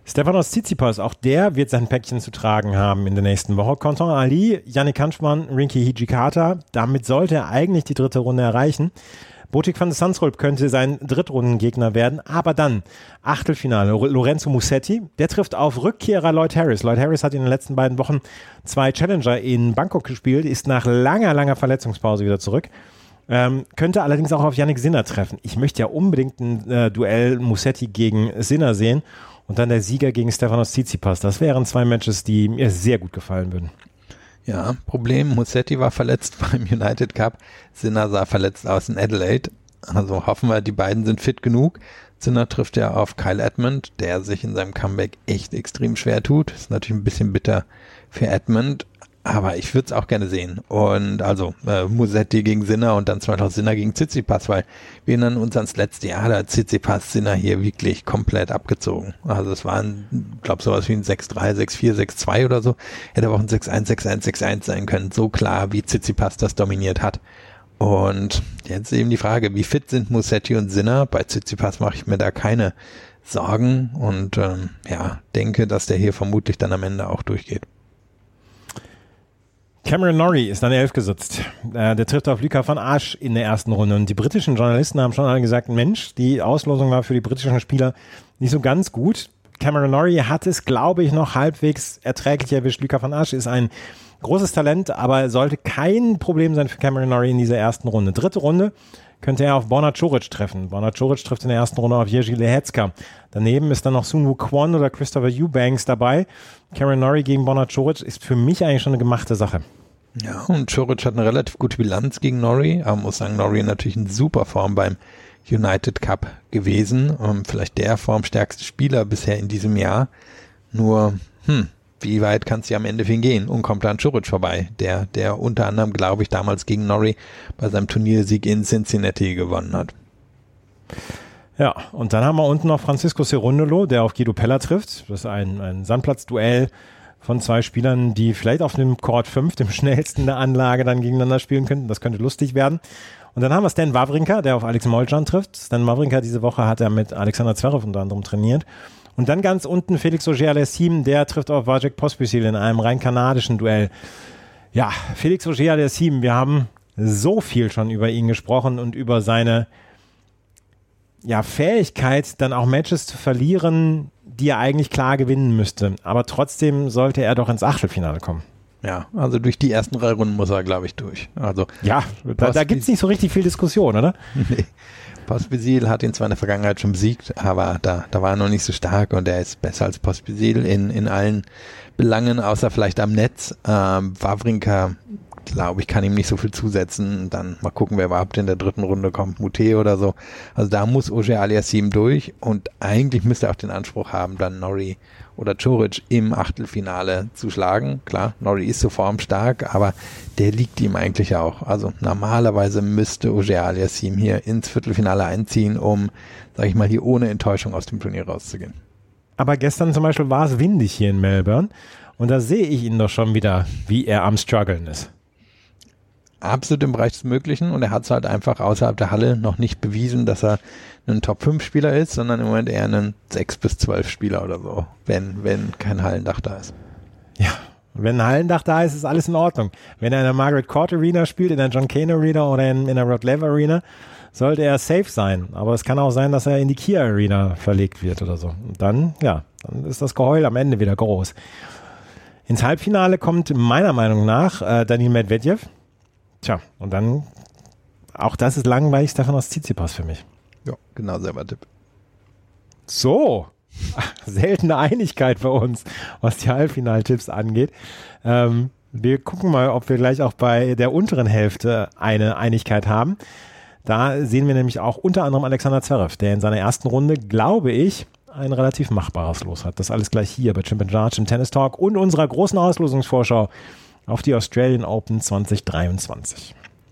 Stefanos Tsitsipas, auch der wird sein Päckchen zu tragen haben in der nächsten Woche. Quentin Ali, Yannick Hanschmann, Rinky Hijikata, damit sollte er eigentlich die dritte Runde erreichen. Botic van de Zandschulp könnte sein Drittrundengegner werden, aber dann Achtelfinale, Lorenzo Musetti, der trifft auf Rückkehrer Lloyd Harris. Lloyd Harris hat in den letzten beiden Wochen 2 Challenger in Bangkok gespielt, ist nach langer Verletzungspause wieder zurück. Könnte allerdings auch auf Jannik Sinner treffen. Ich möchte ja unbedingt ein Duell Musetti gegen Sinner sehen und dann der Sieger gegen Stefanos Tsitsipas. Das wären 2 Matches, die mir sehr gut gefallen würden. Ja, Problem, Musetti war verletzt beim United Cup, Sinner sah verletzt aus in Adelaide, also hoffen wir, die beiden sind fit genug. Sinner trifft ja auf Kyle Edmund, der sich in seinem Comeback echt extrem schwer tut, ist natürlich ein bisschen bitter für Edmund, aber ich würde es auch gerne sehen. Und also Musetti gegen Sinner und dann zum Beispiel auch Sinner gegen Tsitsipas, weil wir erinnern uns ans letzte Jahr, da hat Tsitsipas Sinner hier wirklich komplett abgezogen. Also es waren, glaube sowas wie ein 6-3, 6-4, 6-2 oder so. Hätte aber auch ein 6-1, 6-1, 6-1 sein können. So klar, wie Tsitsipas das dominiert hat. Und jetzt eben die Frage, wie fit sind Musetti und Sinner? Bei Tsitsipas mache ich mir da keine Sorgen und denke, dass der hier vermutlich dann am Ende auch durchgeht. Cameron Norrie ist an der 11 gesetzt. Der trifft auf Luca van Asch in der ersten Runde. Und die britischen Journalisten haben schon alle gesagt, Mensch, die Auslosung war für die britischen Spieler nicht so ganz gut. Cameron Norrie hat es, glaube ich, noch halbwegs erträglich erwischt. Luca van Asch ist ein großes Talent, aber sollte kein Problem sein für Cameron Norrie in dieser ersten Runde. Dritte Runde könnte er auf Borna Coric treffen. Borna Coric trifft in der ersten Runde auf Jerzy Lehecka. Daneben ist dann noch Sun Woo Kwon oder Christopher Eubanks dabei. Cameron Norrie gegen Borna Coric ist für mich eigentlich schon eine gemachte Sache. Ja, und Coric hat eine relativ gute Bilanz gegen Norrie, aber man muss sagen, Norrie natürlich in super Form beim United Cup gewesen. Vielleicht der formstärkste Spieler bisher in diesem Jahr. Nur, wie weit kann es ja am Ende für ihn gehen? Und kommt dann Coric vorbei, der unter anderem, glaube ich, damals gegen Norrie bei seinem Turniersieg in Cincinnati gewonnen hat. Ja, und dann haben wir unten noch Francisco Cerundolo, der auf Guido Pella trifft. Das ist ein Sandplatzduell von 2 Spielern, die vielleicht auf dem Court 5, dem schnellsten der Anlage, dann gegeneinander spielen könnten. Das könnte lustig werden. Und dann haben wir Stan Wawrinka, der auf Alex Molcan trifft. Stan Wawrinka diese Woche hat er mit Alexander Zverev unter anderem trainiert. Und dann ganz unten Felix Auger-Aliassime, der trifft auf Wojciech Pospisil in einem rein kanadischen Duell. Ja, Felix Auger-Aliassime, wir haben so viel schon über ihn gesprochen und über seine Fähigkeit, dann auch Matches zu verlieren, die er eigentlich klar gewinnen müsste. Aber trotzdem sollte er doch ins Achtelfinale kommen. Ja, also durch die ersten 3 Runden muss er, glaube ich, durch. Also ja, da gibt es nicht so richtig viel Diskussion, oder? Nee. Pospisil hat ihn zwar in der Vergangenheit schon besiegt, aber da war er noch nicht so stark und er ist besser als Pospisil in allen Belangen, außer vielleicht am Netz. Wawrinka, glaube ich, kann ihm nicht so viel zusetzen. Dann mal gucken, wer überhaupt in der dritten Runde kommt, Mute oder so. Also da muss Auger-Aliassime durch und eigentlich müsste er auch den Anspruch haben, dann Norrie oder Coric im Achtelfinale zu schlagen. Klar, Norrie ist so formstark, aber der liegt ihm eigentlich auch. Also normalerweise müsste Auger-Aliassime hier ins Viertelfinale einziehen, um, sage ich mal, hier ohne Enttäuschung aus dem Turnier rauszugehen. Aber gestern zum Beispiel war es windig hier in Melbourne und da sehe ich ihn doch schon wieder, wie er am Struggeln ist. Absolut im Bereich des Möglichen und er hat es halt einfach außerhalb der Halle noch nicht bewiesen, dass er ein Top-5-Spieler ist, sondern im Moment eher ein 6-12-Spieler oder so, wenn kein Hallendach da ist. Ja, wenn ein Hallendach da ist, ist alles in Ordnung. Wenn er in der Margaret Court Arena spielt, in der John Cain Arena oder in der Rod Laver Arena, sollte er safe sein. Aber es kann auch sein, dass er in die Kia Arena verlegt wird oder so. Und dann ist das Geheul am Ende wieder groß. Ins Halbfinale kommt meiner Meinung nach Daniil Medvedev. Tja, und dann, auch das ist langweilig, Stefanos Tsitsipas für mich. Ja, genau, selber Tipp. So, seltene Einigkeit bei uns, was die Halbfinaltipps angeht. Wir gucken mal, ob wir gleich auch bei der unteren Hälfte eine Einigkeit haben. Da sehen wir nämlich auch unter anderem Alexander Zverev, der in seiner ersten Runde, glaube ich, ein relativ machbares Los hat. Das alles gleich hier bei Chimp & Charge im Tennis Talk und unserer großen Auslosungsvorschau auf die Australian Open 2023.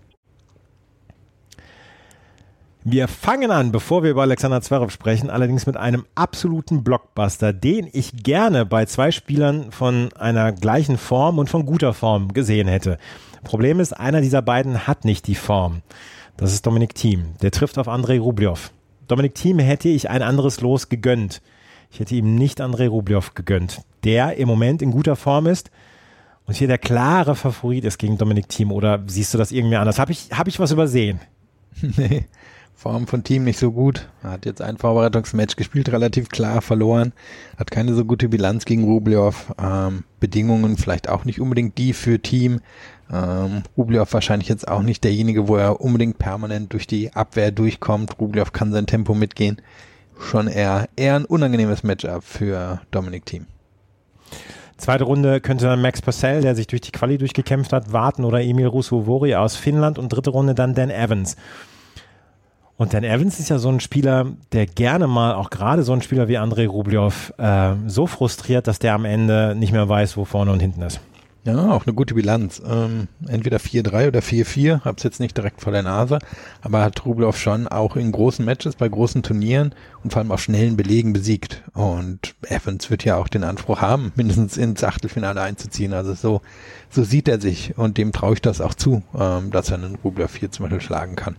Wir fangen an, bevor wir über Alexander Zverev sprechen, allerdings mit einem absoluten Blockbuster, den ich gerne bei 2 Spielern von einer gleichen Form und von guter Form gesehen hätte. Problem ist, einer dieser beiden hat nicht die Form. Das ist Dominic Thiem. Der trifft auf Andrei Rublev. Dominic Thiem hätte ich ein anderes Los gegönnt. Ich hätte ihm nicht Andrei Rublev gegönnt, der im Moment in guter Form ist und hier der klare Favorit ist gegen Dominic Thiem. Oder siehst du das irgendwie anders? Hab ich was übersehen? Nee, Form von Thiem nicht so gut. Er hat jetzt ein Vorbereitungsmatch gespielt, relativ klar verloren. Hat keine so gute Bilanz gegen Rublev. Bedingungen vielleicht auch nicht unbedingt die für Thiem. Rublev wahrscheinlich jetzt auch nicht derjenige, wo er unbedingt permanent durch die Abwehr durchkommt. Rublev kann sein Tempo mitgehen. Schon eher ein unangenehmes Matchup für Dominic Thiem. Zweite Runde könnte dann Max Purcell, der sich durch die Quali durchgekämpft hat, warten, oder Emil Ruusuvuori aus Finnland, und dritte Runde dann Dan Evans. Und Dan Evans ist ja so ein Spieler, der gerne mal, auch gerade so ein Spieler wie Andrei Rublev, so frustriert, dass der am Ende nicht mehr weiß, wo vorne und hinten ist. Ja, auch eine gute Bilanz. Entweder 4-3 oder 4-4, hab's jetzt nicht direkt vor der Nase, aber hat Rublev schon auch in großen Matches, bei großen Turnieren und vor allem auf schnellen Belegen besiegt. Und Evans wird ja auch den Anspruch haben, mindestens ins Achtelfinale einzuziehen. Also so sieht er sich, und dem traue ich das auch zu, dass er einen Rublev hier zum Beispiel schlagen kann.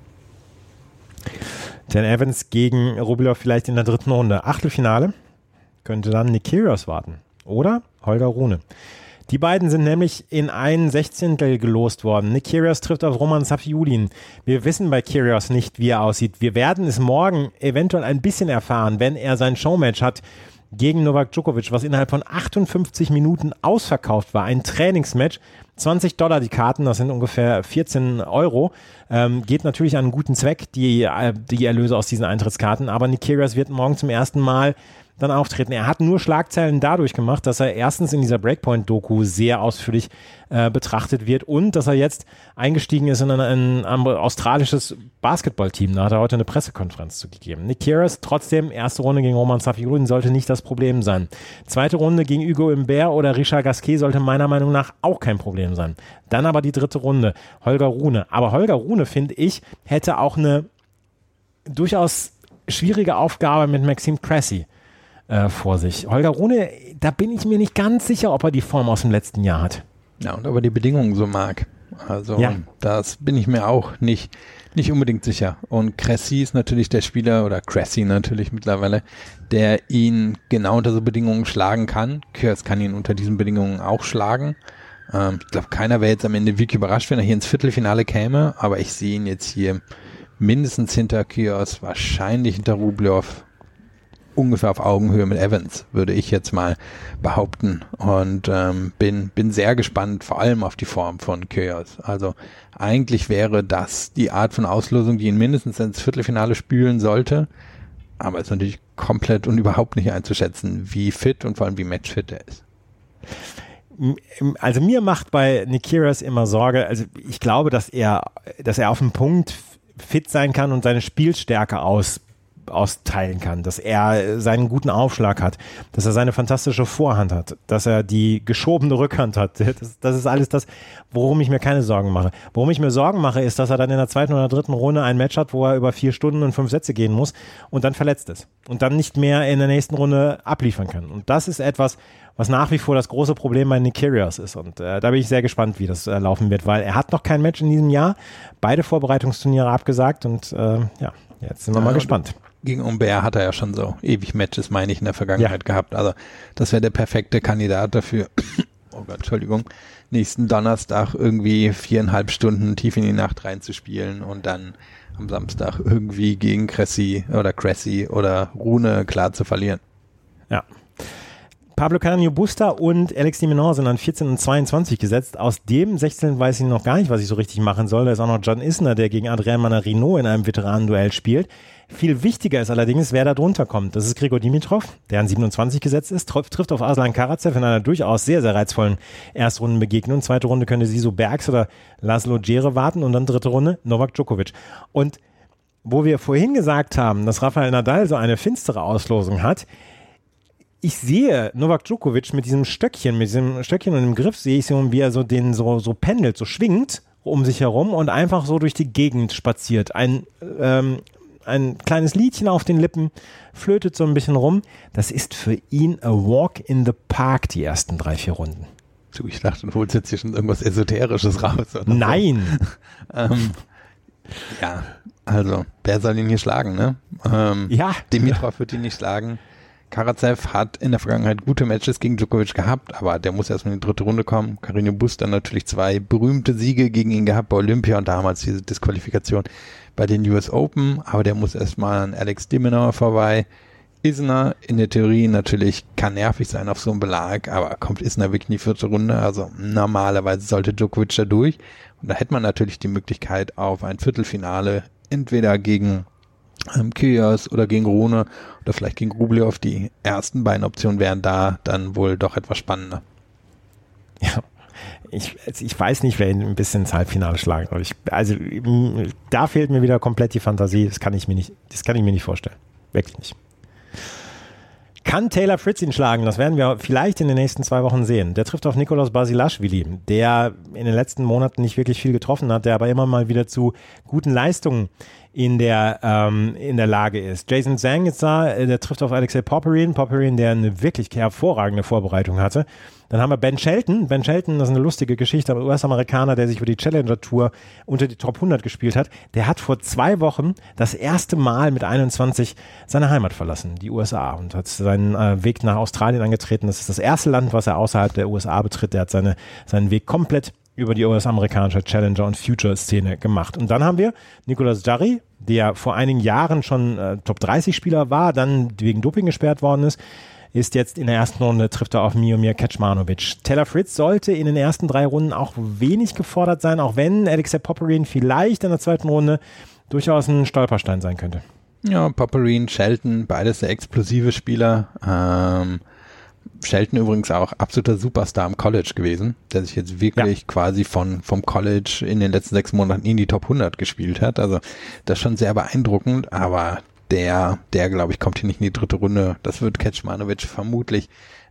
Dan Evans gegen Rublev vielleicht in der dritten Runde. Achtelfinale könnte dann Nick Kyrgios warten oder Holger Rune. Die beiden sind nämlich in ein Sechzehntel gelost worden. Nick Kyrgios trifft auf Roman Safiullin. Wir wissen bei Kyrgios nicht, wie er aussieht. Wir werden es morgen eventuell ein bisschen erfahren, wenn er sein Showmatch hat gegen Novak Djokovic, was innerhalb von 58 Minuten ausverkauft war. Ein Trainingsmatch. $20 die Karten, das sind ungefähr 14 €. Geht natürlich an einen guten Zweck, die Erlöse aus diesen Eintrittskarten. Aber Nick Kyrgios wird morgen zum ersten Mal dann auftreten. Er hat nur Schlagzeilen dadurch gemacht, dass er erstens in dieser Breakpoint-Doku sehr ausführlich betrachtet wird und dass er jetzt eingestiegen ist in ein australisches Basketballteam. Da hat er heute eine Pressekonferenz zugegeben. Nick Kyrgios trotzdem, erste Runde gegen Roman Safiullin sollte nicht das Problem sein. Zweite Runde gegen Hugo Humbert oder Richard Gasquet sollte meiner Meinung nach auch kein Problem sein. Dann aber die dritte Runde, Holger Rune. Aber Holger Rune, finde ich, hätte auch eine durchaus schwierige Aufgabe mit Maxime Cressy vor sich. Holger Rune, da bin ich mir nicht ganz sicher, ob er die Form aus dem letzten Jahr hat. Ja, und ob er die Bedingungen so mag. Also das bin ich mir auch nicht unbedingt sicher. Und Cressy ist natürlich der Spieler, oder Cressy natürlich mittlerweile, der ihn genau unter so Bedingungen schlagen kann. Kyrgios kann ihn unter diesen Bedingungen auch schlagen. Ich glaube, keiner wäre jetzt am Ende wirklich überrascht, wenn er hier ins Viertelfinale käme, aber ich sehe ihn jetzt hier mindestens hinter Kyrgios, wahrscheinlich hinter Rublev, ungefähr auf Augenhöhe mit Evans, würde ich jetzt mal behaupten, und bin sehr gespannt, vor allem auf die Form von Kyrgios. Also eigentlich wäre das die Art von Auslosung, die ihn mindestens ins Viertelfinale spülen sollte, aber es ist natürlich komplett und überhaupt nicht einzuschätzen, wie fit und vor allem wie matchfit er ist. Also mir macht bei Nick Kyrgios immer Sorge, also ich glaube, dass er auf dem Punkt fit sein kann und seine Spielstärke austeilen kann, dass er seinen guten Aufschlag hat, dass er seine fantastische Vorhand hat, dass er die geschobene Rückhand hat. Das ist alles das, worum ich mir keine Sorgen mache. Worum ich mir Sorgen mache, ist, dass er dann in der zweiten oder dritten Runde ein Match hat, wo er über 4 Stunden und 5 Sätze gehen muss und dann verletzt ist und dann nicht mehr in der nächsten Runde abliefern kann. Und das ist etwas, was nach wie vor das große Problem bei Nick Kyrgios ist. Und da bin ich sehr gespannt, wie das laufen wird, weil er hat noch kein Match in diesem Jahr, beide Vorbereitungsturniere abgesagt, und jetzt sind wir mal gespannt. Gegen Humbert hat er ja schon so ewig Matches, meine ich, in der Vergangenheit gehabt. Also das wäre der perfekte Kandidat dafür. Oh Gott, Entschuldigung. Nächsten Donnerstag irgendwie 4,5 Stunden tief in die Nacht reinzuspielen und dann am Samstag irgendwie gegen Cressy oder Rune klar zu verlieren. Ja. Pablo Carreño Busta und Alex de Minaur sind an 14 und 22 gesetzt. Aus dem 16 weiß ich noch gar nicht, was ich so richtig machen soll. Da ist auch noch John Isner, der gegen Adrian Manarino in einem Veteranenduell spielt. Viel wichtiger ist allerdings, wer da drunter kommt. Das ist Grigor Dimitrov, der an 27 gesetzt ist, trifft auf Aslan Karatsev in einer durchaus sehr, sehr reizvollen Erstrundenbegegnung. Zweite Runde könnte Sisu Bergs oder Laszlo Djere warten und dann dritte Runde Novak Djokovic. Und wo wir vorhin gesagt haben, dass Rafael Nadal so eine finstere Auslosung hat, ich sehe Novak Djokovic mit diesem Stöckchen und dem Griff, sehe ich so, wie er so pendelt, so schwingt um sich herum und einfach so durch die Gegend spaziert. Ein kleines Liedchen auf den Lippen, flötet so ein bisschen rum. Das ist für ihn a walk in the park, die ersten 3-4 Runden. Du, ich dachte, du holst jetzt hier schon irgendwas Esoterisches raus. Oder Nein! So. Ja, also, wer soll ihn hier schlagen, ne? Ja. Dimitrov wird ihn nicht schlagen. Karatsev hat in der Vergangenheit gute Matches gegen Djokovic gehabt, aber der muss erstmal in die dritte Runde kommen. Carreño Busta dann natürlich 2 berühmte Siege gegen ihn gehabt bei Olympia und damals diese Disqualifikation bei den US Open, aber der muss erstmal an Alex de Minaur vorbei. Isner in der Theorie natürlich kann nervig sein auf so einem Belag, aber kommt Isner wirklich in die 4. Runde? Also normalerweise sollte Djokovic da durch und da hätte man natürlich die Möglichkeit auf ein Viertelfinale entweder gegen Kyrgios oder gegen Rune oder vielleicht gegen Rublev. Die ersten beiden Optionen wären da dann wohl doch etwas spannender. Ja, ich weiß nicht, wer ihn ein bisschen ins Halbfinale schlagen soll. Da fehlt mir wieder komplett die Fantasie. Das kann ich mir nicht vorstellen. Wirklich nicht. Kann Taylor Fritz ihn schlagen? Das werden wir vielleicht in den nächsten 2 Wochen sehen. Der trifft auf Nikoloz Basilashvili, der in den letzten Monaten nicht wirklich viel getroffen hat, der aber immer mal wieder zu guten Leistungen in der Lage ist. Jason Zhang ist da, der trifft auf Alexei Popyrin, der eine wirklich hervorragende Vorbereitung hatte. Dann haben wir Ben Shelton. Ben Shelton, das ist eine lustige Geschichte, aber US-Amerikaner, der sich über die Challenger Tour unter die Top 100 gespielt hat, der hat vor 2 Wochen das erste Mal mit 21 seine Heimat verlassen, die USA, und hat seinen Weg nach Australien angetreten. Das ist das erste Land, was er außerhalb der USA betritt. Der hat seinen Weg komplett über die US-amerikanische Challenger- und Future-Szene gemacht. Und dann haben wir Nicolas Jarry, der vor einigen Jahren schon Top-30-Spieler war, dann wegen Doping gesperrt worden ist jetzt in der ersten Runde, trifft er auf Miomir Kecmanovic. Taylor Fritz sollte in den ersten 3 Runden auch wenig gefordert sein, auch wenn Alexei Popyrin vielleicht in der 2. Runde durchaus ein Stolperstein sein könnte. Ja, Popyrin, Shelton, beides sehr explosive Spieler. Shelton übrigens auch absoluter Superstar im College gewesen, der sich jetzt wirklich quasi vom College in den letzten 6 Monaten in die Top 100 gespielt hat. Also das ist schon sehr beeindruckend, aber der glaube ich, kommt hier nicht in die 3. Runde. Das wird Kecmanovic vermutlich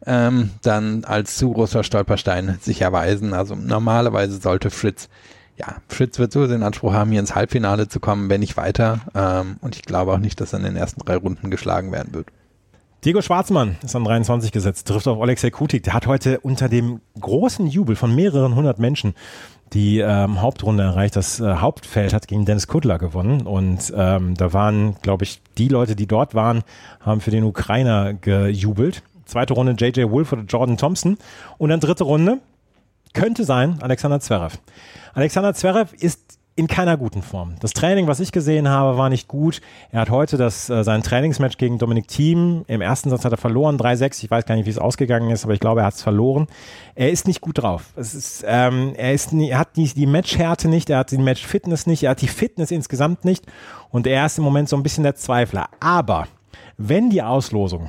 dann als zu großer Stolperstein sich erweisen. Also normalerweise sollte Fritz wird so den Anspruch haben, hier ins Halbfinale zu kommen, wenn nicht weiter. Und ich glaube auch nicht, dass er in den ersten 3 Runden geschlagen werden wird. Diego Schwartzmann ist an 23 gesetzt, trifft auf Alexei Kutik. Der hat heute unter dem großen Jubel von mehreren 100 Menschen die Hauptrunde erreicht. Das Hauptfeld hat gegen Dennis Kudla gewonnen und da waren, glaube ich, die Leute, die dort waren, haben für den Ukrainer gejubelt. 2. Runde J.J. Wolf oder Jordan Thompson und dann 3. Runde könnte sein Alexander Zverev. Alexander Zverev ist in keiner guten Form. Das Training, was ich gesehen habe, war nicht gut. Er hat heute sein Trainingsmatch gegen Dominic Thiem. Im ersten Satz hat er verloren, 3-6. Ich weiß gar nicht, wie es ausgegangen ist, aber ich glaube, er hat es verloren. Er ist nicht gut drauf. Er hat die Matchhärte nicht, er hat die Matchfitness nicht, er hat die Fitness insgesamt nicht und er ist im Moment so ein bisschen der Zweifler. Aber wenn die Auslosung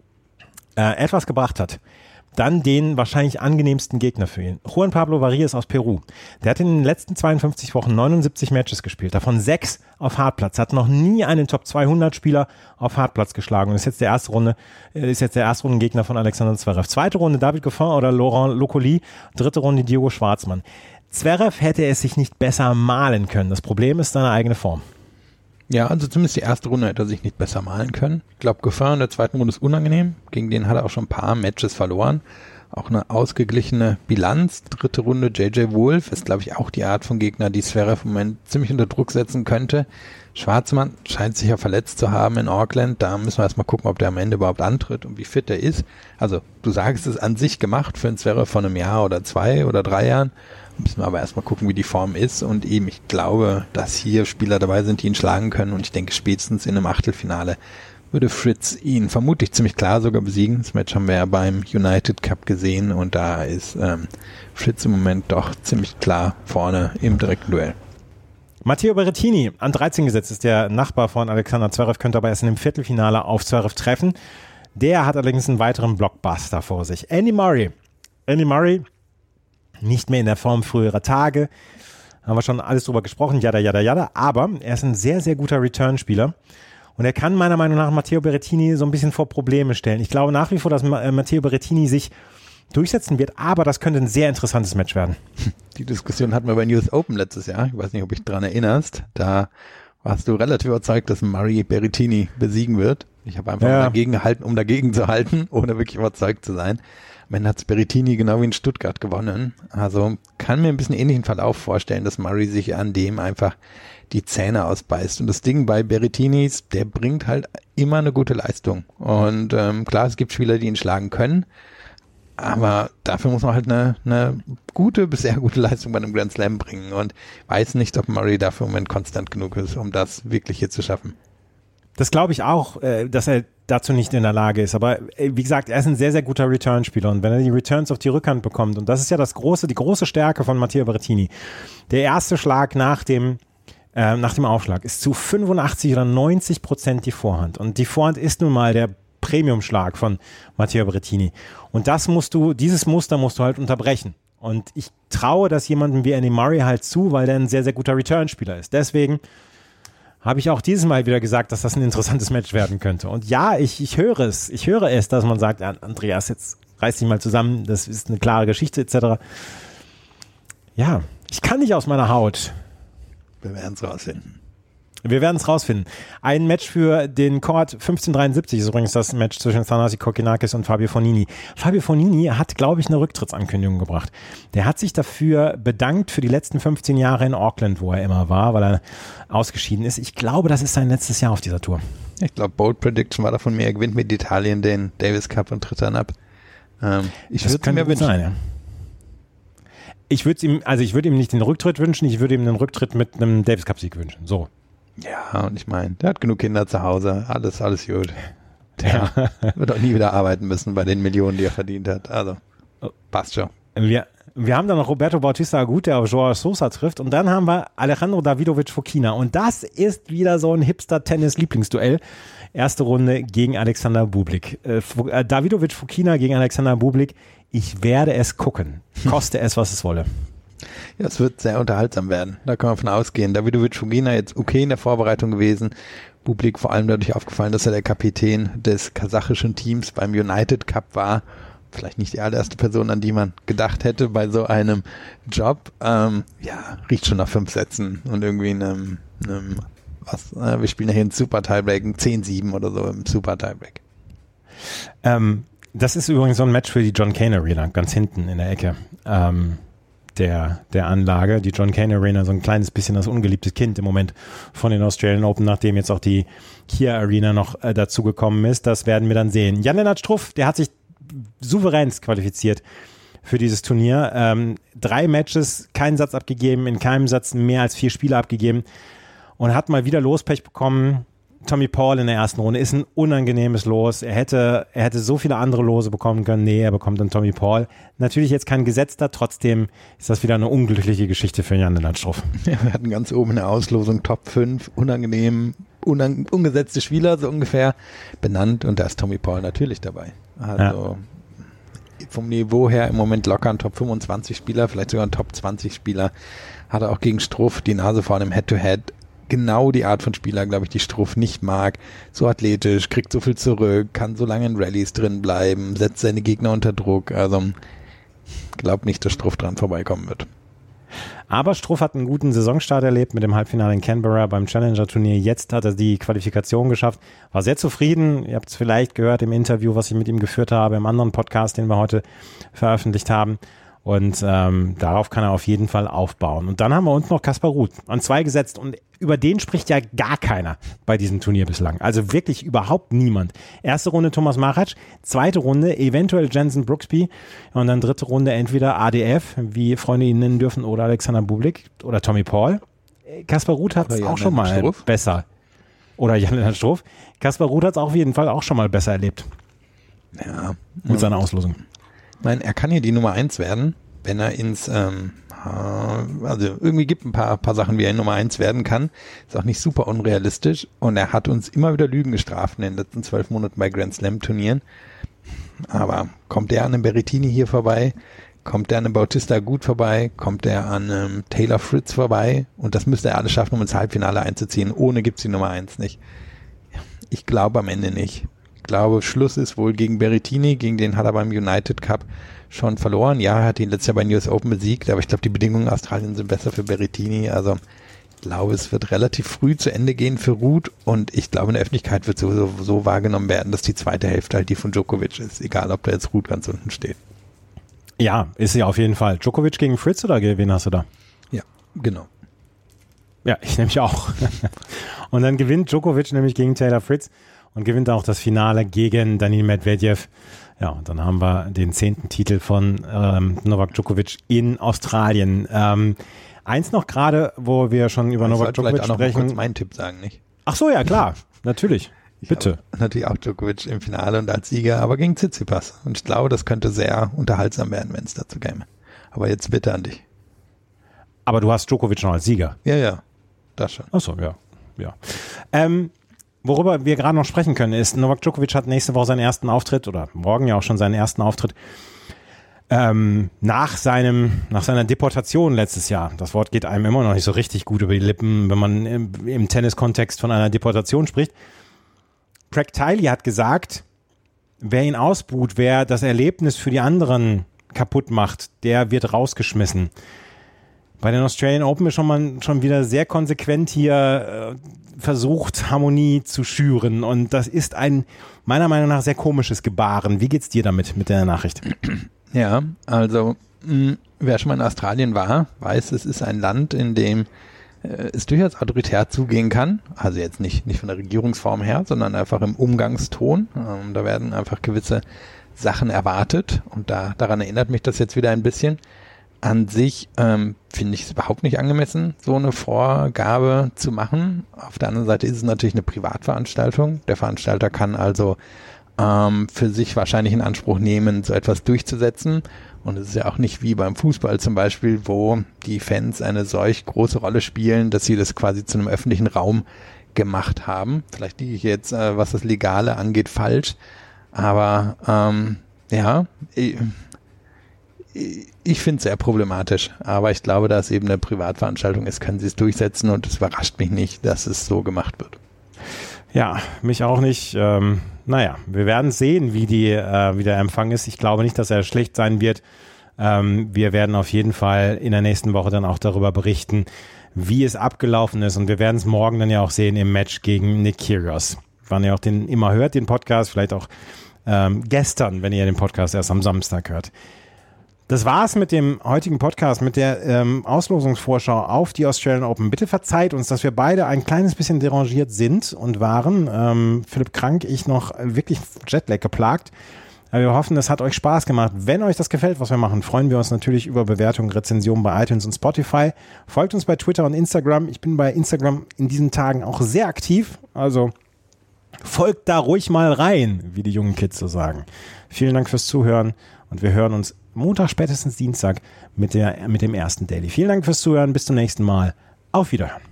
etwas gebracht hat, dann den wahrscheinlich angenehmsten Gegner für ihn. Juan Pablo Varillas aus Peru. Der hat in den letzten 52 Wochen 79 Matches gespielt, davon 6 auf Hartplatz. Hat noch nie einen Top 200 Spieler auf Hartplatz geschlagen und ist jetzt der Erstrundengegner von Alexander Zverev. 2. Runde David Goffin oder Laurent Locoli. 3. Runde Diego Schwartzmann. Zverev hätte es sich nicht besser malen können. Das Problem ist seine eigene Form. Ja, also zumindest die 1. Runde hätte er sich nicht besser malen können. Ich glaube, Goffin in der 2. Runde ist unangenehm. Gegen den hat er auch schon ein paar Matches verloren. Auch eine ausgeglichene Bilanz. 3. Runde J.J. Wolf ist, glaube ich, auch die Art von Gegner, die Zverev im Moment ziemlich unter Druck setzen könnte. Schwarzmann scheint sich ja verletzt zu haben in Auckland. Da müssen wir erstmal gucken, ob der am Ende überhaupt antritt und wie fit er ist. Also, du sagst es an sich gemacht für einen Zverev von einem Jahr oder 2 oder 3 Jahren. Müssen wir aber erstmal gucken, wie die Form ist und eben, ich glaube, dass hier Spieler dabei sind, die ihn schlagen können und ich denke, spätestens in einem Achtelfinale würde Fritz ihn vermutlich ziemlich klar sogar besiegen. Das Match haben wir ja beim United Cup gesehen und da ist Fritz im Moment doch ziemlich klar vorne im direkten Duell. Matteo Berrettini an 13 gesetzt, ist der Nachbar von Alexander Zverev, könnte aber erst in dem Viertelfinale auf Zverev treffen. Der hat allerdings einen weiteren Blockbuster vor sich. Andy Murray, nicht mehr in der Form früherer Tage. Haben wir schon alles drüber gesprochen, jada. Aber er ist ein sehr, sehr guter Return-Spieler. Und er kann meiner Meinung nach Matteo Berrettini so ein bisschen vor Probleme stellen. Ich glaube nach wie vor, dass Matteo Berrettini sich durchsetzen wird, aber das könnte ein sehr interessantes Match werden. Die Diskussion hatten wir bei US Open letztes Jahr. Ich weiß nicht, ob du dich daran erinnerst. Da warst du relativ überzeugt, dass Murray Berrettini besiegen wird. Ich habe einfach dagegen gehalten, um dagegen zu halten, ohne wirklich überzeugt zu sein. Am Ende hat Berrettini genau wie in Stuttgart gewonnen. Also kann mir ein bisschen ähnlichen Verlauf vorstellen, dass Murray sich an dem einfach die Zähne ausbeißt. Und das Ding bei Berrettinis, der bringt halt immer eine gute Leistung. Und klar, es gibt Spieler, die ihn schlagen können, aber dafür muss man halt eine gute bis sehr gute Leistung bei einem Grand Slam bringen. Und weiß nicht, ob Murray dafür im Moment konstant genug ist, um das wirklich hier zu schaffen. Das glaube ich auch, dass er dazu nicht in der Lage ist. Aber wie gesagt, er ist ein sehr, sehr guter Return-Spieler. Und wenn er die Returns auf die Rückhand bekommt, und das ist ja die große Stärke von Matteo Berrettini, der erste Schlag nach dem Aufschlag ist zu 85 oder 90% die Vorhand. Und die Vorhand ist nun mal der Premium-Schlag von Matteo Berrettini. Und dieses Muster musst du halt unterbrechen. Und ich traue das jemandem wie Andy Murray halt zu, weil der ein sehr, sehr guter Return-Spieler ist. Deswegen habe ich auch dieses Mal wieder gesagt, dass das ein interessantes Match werden könnte. Und ja, ich höre es, dass man sagt, ja, Andreas, jetzt reiß dich mal zusammen, das ist eine klare Geschichte etc. Ja, ich kann nicht aus meiner Haut. Wir werden es rausfinden. Ein Match für den Court 1573 ist übrigens das Match zwischen Thanasi Kokkinakis und Fabio Fognini. Fabio Fognini hat, glaube ich, eine Rücktrittsankündigung gebracht. Der hat sich dafür bedankt für die letzten 15 Jahre in Auckland, wo er immer war, weil er ausgeschieden ist. Ich glaube, das ist sein letztes Jahr auf dieser Tour. Ich glaube, Bold Prediction war davon mehr. Er gewinnt mit Italien den Davis Cup und tritt dann ab. Ich würde mir wünschen. Sein, ja. Ich würde ihm nicht den Rücktritt wünschen, ich würde ihm den Rücktritt mit einem Davis Cup Sieg wünschen. So. Ja, und ich meine, der hat genug Kinder zu Hause, alles gut. Der wird auch nie wieder arbeiten müssen bei den Millionen, die er verdient hat. Also, passt schon. Wir haben dann noch Roberto Bautista Agut, der auf Joao Sousa trifft, und dann haben wir Alejandro Davidovich Fokina. Und das ist wieder so ein Hipster-Tennis-Lieblingsduell. Erste Runde gegen Alexander Bublik. Davidovich Fokina gegen Alexander Bublik. Ich werde es gucken. Koste es, was es wolle. Ja, es wird sehr unterhaltsam werden. Da kann man von ausgehen. Davidovich Fokina jetzt okay in der Vorbereitung gewesen. Bublik vor allem dadurch aufgefallen, dass er der Kapitän des kasachischen Teams beim United Cup war. Vielleicht nicht die allererste Person, an die man gedacht hätte bei so einem Job. Riecht schon nach 5 Sätzen und irgendwie wir spielen ja hier einen Super Tiebreak, ein 10-7 oder so im Super Tiebreak. Das ist übrigens so ein Match für die John Cain Arena, ganz hinten in der Ecke der Anlage. Die John Cain Arena, so ein kleines bisschen das ungeliebte Kind im Moment von den Australian Open, nachdem jetzt auch die Kia Arena noch dazugekommen ist. Das werden wir dann sehen. Jan-Lennart Struff, der hat sich souveränst qualifiziert für dieses Turnier. 3 Matches, keinen Satz abgegeben, in keinem Satz mehr als 4 Spiele abgegeben und hat mal wieder Lospech bekommen. Tommy Paul in der ersten Runde ist ein unangenehmes Los. Er hätte so viele andere Lose bekommen können. Nee, er bekommt dann Tommy Paul. Natürlich jetzt kein Gesetzter, trotzdem ist das wieder eine unglückliche Geschichte für Jan-Lennart Struff. Ja, wir hatten ganz oben in der Auslosung Top 5, ungesetzte Spieler so ungefähr benannt, und da ist Tommy Paul natürlich dabei. Also vom Niveau her im Moment locker ein Top 25 Spieler, vielleicht sogar ein Top 20 Spieler. Hat er auch gegen Struff die Nase vorne im Head-to-Head. Genau die Art von Spieler, glaube ich, die Struff nicht mag. So athletisch, kriegt so viel zurück, kann so lange in Rallyes drin bleiben, setzt seine Gegner unter Druck. Also glaub nicht, dass Struff dran vorbeikommen wird. Aber Struff hat einen guten Saisonstart erlebt mit dem Halbfinale in Canberra beim Challenger-Turnier. Jetzt hat er die Qualifikation geschafft. War sehr zufrieden. Ihr habt es vielleicht gehört im Interview, was ich mit ihm geführt habe, im anderen Podcast, den wir heute veröffentlicht haben. Und darauf kann er auf jeden Fall aufbauen. Und dann haben wir uns noch Kaspar Ruud an 2 gesetzt. Und über den spricht ja gar keiner bei diesem Turnier bislang. Also wirklich überhaupt niemand. Erste Runde Thomas Machac, zweite Runde eventuell Jenson Brooksby und dann dritte Runde entweder ADF, wie Freunde ihn nennen dürfen, oder Alexander Bublik oder Tommy Paul. Kaspar Ruud hat es auch schon mal besser. Oder Jan-Lennart Struff. Kaspar Ruud hat es auf jeden Fall auch schon mal besser erlebt. Ja. Mit seiner Auslosung. Ich meine, er kann hier die Nummer 1 werden, wenn er also irgendwie gibt ein paar Sachen, wie er Nummer 1 werden kann. Ist auch nicht super unrealistisch, und er hat uns immer wieder Lügen gestraft in den letzten 12 Monaten bei Grand Slam Turnieren. Aber kommt der an einem Berrettini hier vorbei? Kommt der an einem Bautista Agut vorbei? Kommt der an einem Taylor Fritz vorbei? Und das müsste er alles schaffen, um ins Halbfinale einzuziehen. Ohne gibt's die Nummer 1 nicht. Ich glaube am Ende nicht. Ich glaube, Schluss ist wohl gegen Berrettini, gegen den hat er beim United Cup schon verloren. Ja, er hat ihn letztes Jahr bei den US Open besiegt, aber ich glaube, die Bedingungen in Australien sind besser für Berrettini. Also glaube, es wird relativ früh zu Ende gehen für Ruud und ich glaube, in der Öffentlichkeit wird so wahrgenommen werden, dass die zweite Hälfte halt die von Djokovic ist, egal ob da jetzt Ruud ganz unten steht. Ja, ist sie auf jeden Fall. Djokovic gegen Fritz oder wen hast du da? Ja, genau. Ja, ich nämlich auch. Und dann gewinnt Djokovic nämlich gegen Taylor Fritz und gewinnt auch das Finale gegen Daniil Medvedev. Ja, und dann haben wir den 10. Titel von Novak Djokovic in Australien. Eins noch gerade, wo wir schon über Novak Djokovic sprechen. Ich noch kurz meinen Tipp sagen, nicht? Ach so, ja klar, natürlich. Bitte. Natürlich auch Djokovic im Finale und als Sieger, aber gegen Tsitsipas. Und ich glaube, das könnte sehr unterhaltsam werden, wenn es dazu käme. Aber jetzt bitte an dich. Aber du hast Djokovic noch als Sieger? Ja, das schon. Ach so, ja. Worüber wir gerade noch sprechen können, ist, Novak Djokovic hat nächste Woche seinen ersten Auftritt oder morgen ja auch schon seinen ersten Auftritt nach seiner Deportation letztes Jahr. Das Wort geht einem immer noch nicht so richtig gut über die Lippen, wenn man im Tenniskontext von einer Deportation spricht. Craig Tiley hat gesagt, wer ihn ausbuht, wer das Erlebnis für die anderen kaputt macht, der wird rausgeschmissen. Bei den Australian Open ist schon wieder sehr konsequent hier versucht, Harmonie zu schüren. Und das ist ein, meiner Meinung nach, sehr komisches Gebaren. Wie geht's dir damit, mit der Nachricht? Ja, also wer schon mal in Australien war, weiß, es ist ein Land, in dem es durchaus autoritär zugehen kann. Also jetzt nicht von der Regierungsform her, sondern einfach im Umgangston. Da werden einfach gewisse Sachen erwartet. Und daran erinnert mich das jetzt wieder ein bisschen. An sich finde ich es überhaupt nicht angemessen, so eine Vorgabe zu machen. Auf der anderen Seite ist es natürlich eine Privatveranstaltung. Der Veranstalter kann also für sich wahrscheinlich in Anspruch nehmen, so etwas durchzusetzen. Und es ist ja auch nicht wie beim Fußball zum Beispiel, wo die Fans eine solch große Rolle spielen, dass sie das quasi zu einem öffentlichen Raum gemacht haben. Vielleicht liege ich jetzt, was das Legale angeht, falsch. Aber ich finde es sehr problematisch. Aber ich glaube, da es eben eine Privatveranstaltung ist, können sie es durchsetzen und es überrascht mich nicht, dass es so gemacht wird. Ja, mich auch nicht. Wir werden sehen, wie der Empfang ist. Ich glaube nicht, dass er schlecht sein wird. Wir werden auf jeden Fall in der nächsten Woche dann auch darüber berichten, wie es abgelaufen ist. Und wir werden es morgen dann ja auch sehen im Match gegen Nick Kyrgios. Wann ihr auch den immer hört, den Podcast, vielleicht auch gestern, wenn ihr den Podcast erst am Samstag hört. Das war's mit dem heutigen Podcast, mit der Auslosungsvorschau auf die Australian Open. Bitte verzeiht uns, dass wir beide ein kleines bisschen derangiert sind und waren. Philipp krank, ich noch wirklich Jetlag geplagt. Aber wir hoffen, es hat euch Spaß gemacht. Wenn euch das gefällt, was wir machen, freuen wir uns natürlich über Bewertungen, Rezensionen bei iTunes und Spotify. Folgt uns bei Twitter und Instagram. Ich bin bei Instagram in diesen Tagen auch sehr aktiv. Also folgt da ruhig mal rein, wie die jungen Kids so sagen. Vielen Dank fürs Zuhören und wir hören uns Montag, spätestens Dienstag mit dem ersten Daily. Vielen Dank fürs Zuhören. Bis zum nächsten Mal. Auf Wiederhören.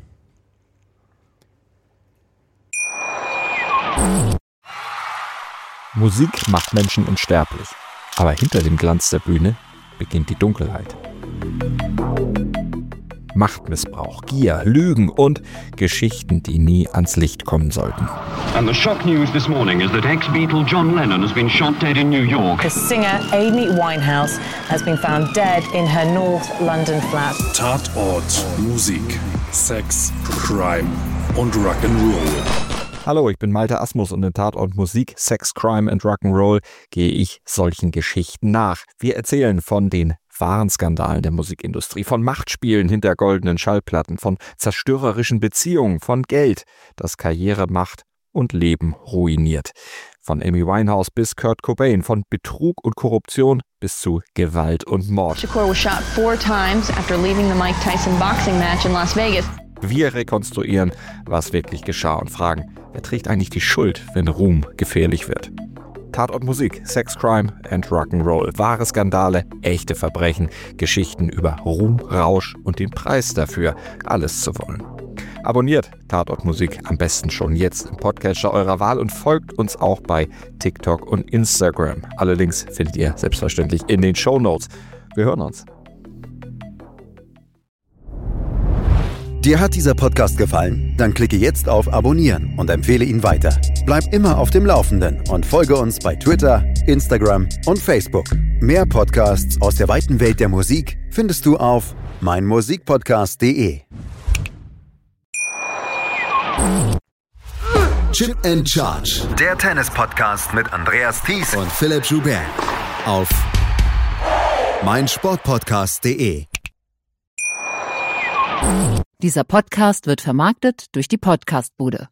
Musik macht Menschen unsterblich. Aber hinter dem Glanz der Bühne beginnt die Dunkelheit. Machtmissbrauch, Gier, Lügen und Geschichten, die nie ans Licht kommen sollten. And the shock news this morning is that ex-Beatle John Lennon has been shot dead in New York. The singer Amy Winehouse has been found dead in her North London flat. Tatort, Musik, Sex, Crime und Rock'n'Roll. Hallo, ich bin Malte Asmus und in Tatort Musik, Sex, Crime and Rock'n'Roll gehe ich solchen Geschichten nach. Wir erzählen von den wahren Skandalen der Musikindustrie, von Machtspielen hinter goldenen Schallplatten, von zerstörerischen Beziehungen, von Geld, das Karriere, Macht und Leben ruiniert. Von Amy Winehouse bis Kurt Cobain, von Betrug und Korruption bis zu Gewalt und Mord. Shakur was shot 4 times after leaving the Mike Tyson boxing match in Las Vegas. Wir rekonstruieren, was wirklich geschah und fragen, wer trägt eigentlich die Schuld, wenn Ruhm gefährlich wird? Tatort Musik, Sex, Crime and Rock'n'Roll. Wahre Skandale, echte Verbrechen, Geschichten über Ruhm, Rausch und den Preis dafür, alles zu wollen. Abonniert Tatort Musik am besten schon jetzt im Podcatcher eurer Wahl und folgt uns auch bei TikTok und Instagram. Alle Links findet ihr selbstverständlich in den Shownotes. Wir hören uns. Dir hat dieser Podcast gefallen? Dann klicke jetzt auf Abonnieren und empfehle ihn weiter. Bleib immer auf dem Laufenden und folge uns bei Twitter, Instagram und Facebook. Mehr Podcasts aus der weiten Welt der Musik findest du auf meinmusikpodcast.de. Chip and Charge. Der Tennis-Podcast mit Andreas Thies und Philipp Joubert auf meinsportpodcast.de. Dieser Podcast wird vermarktet durch die Podcastbude.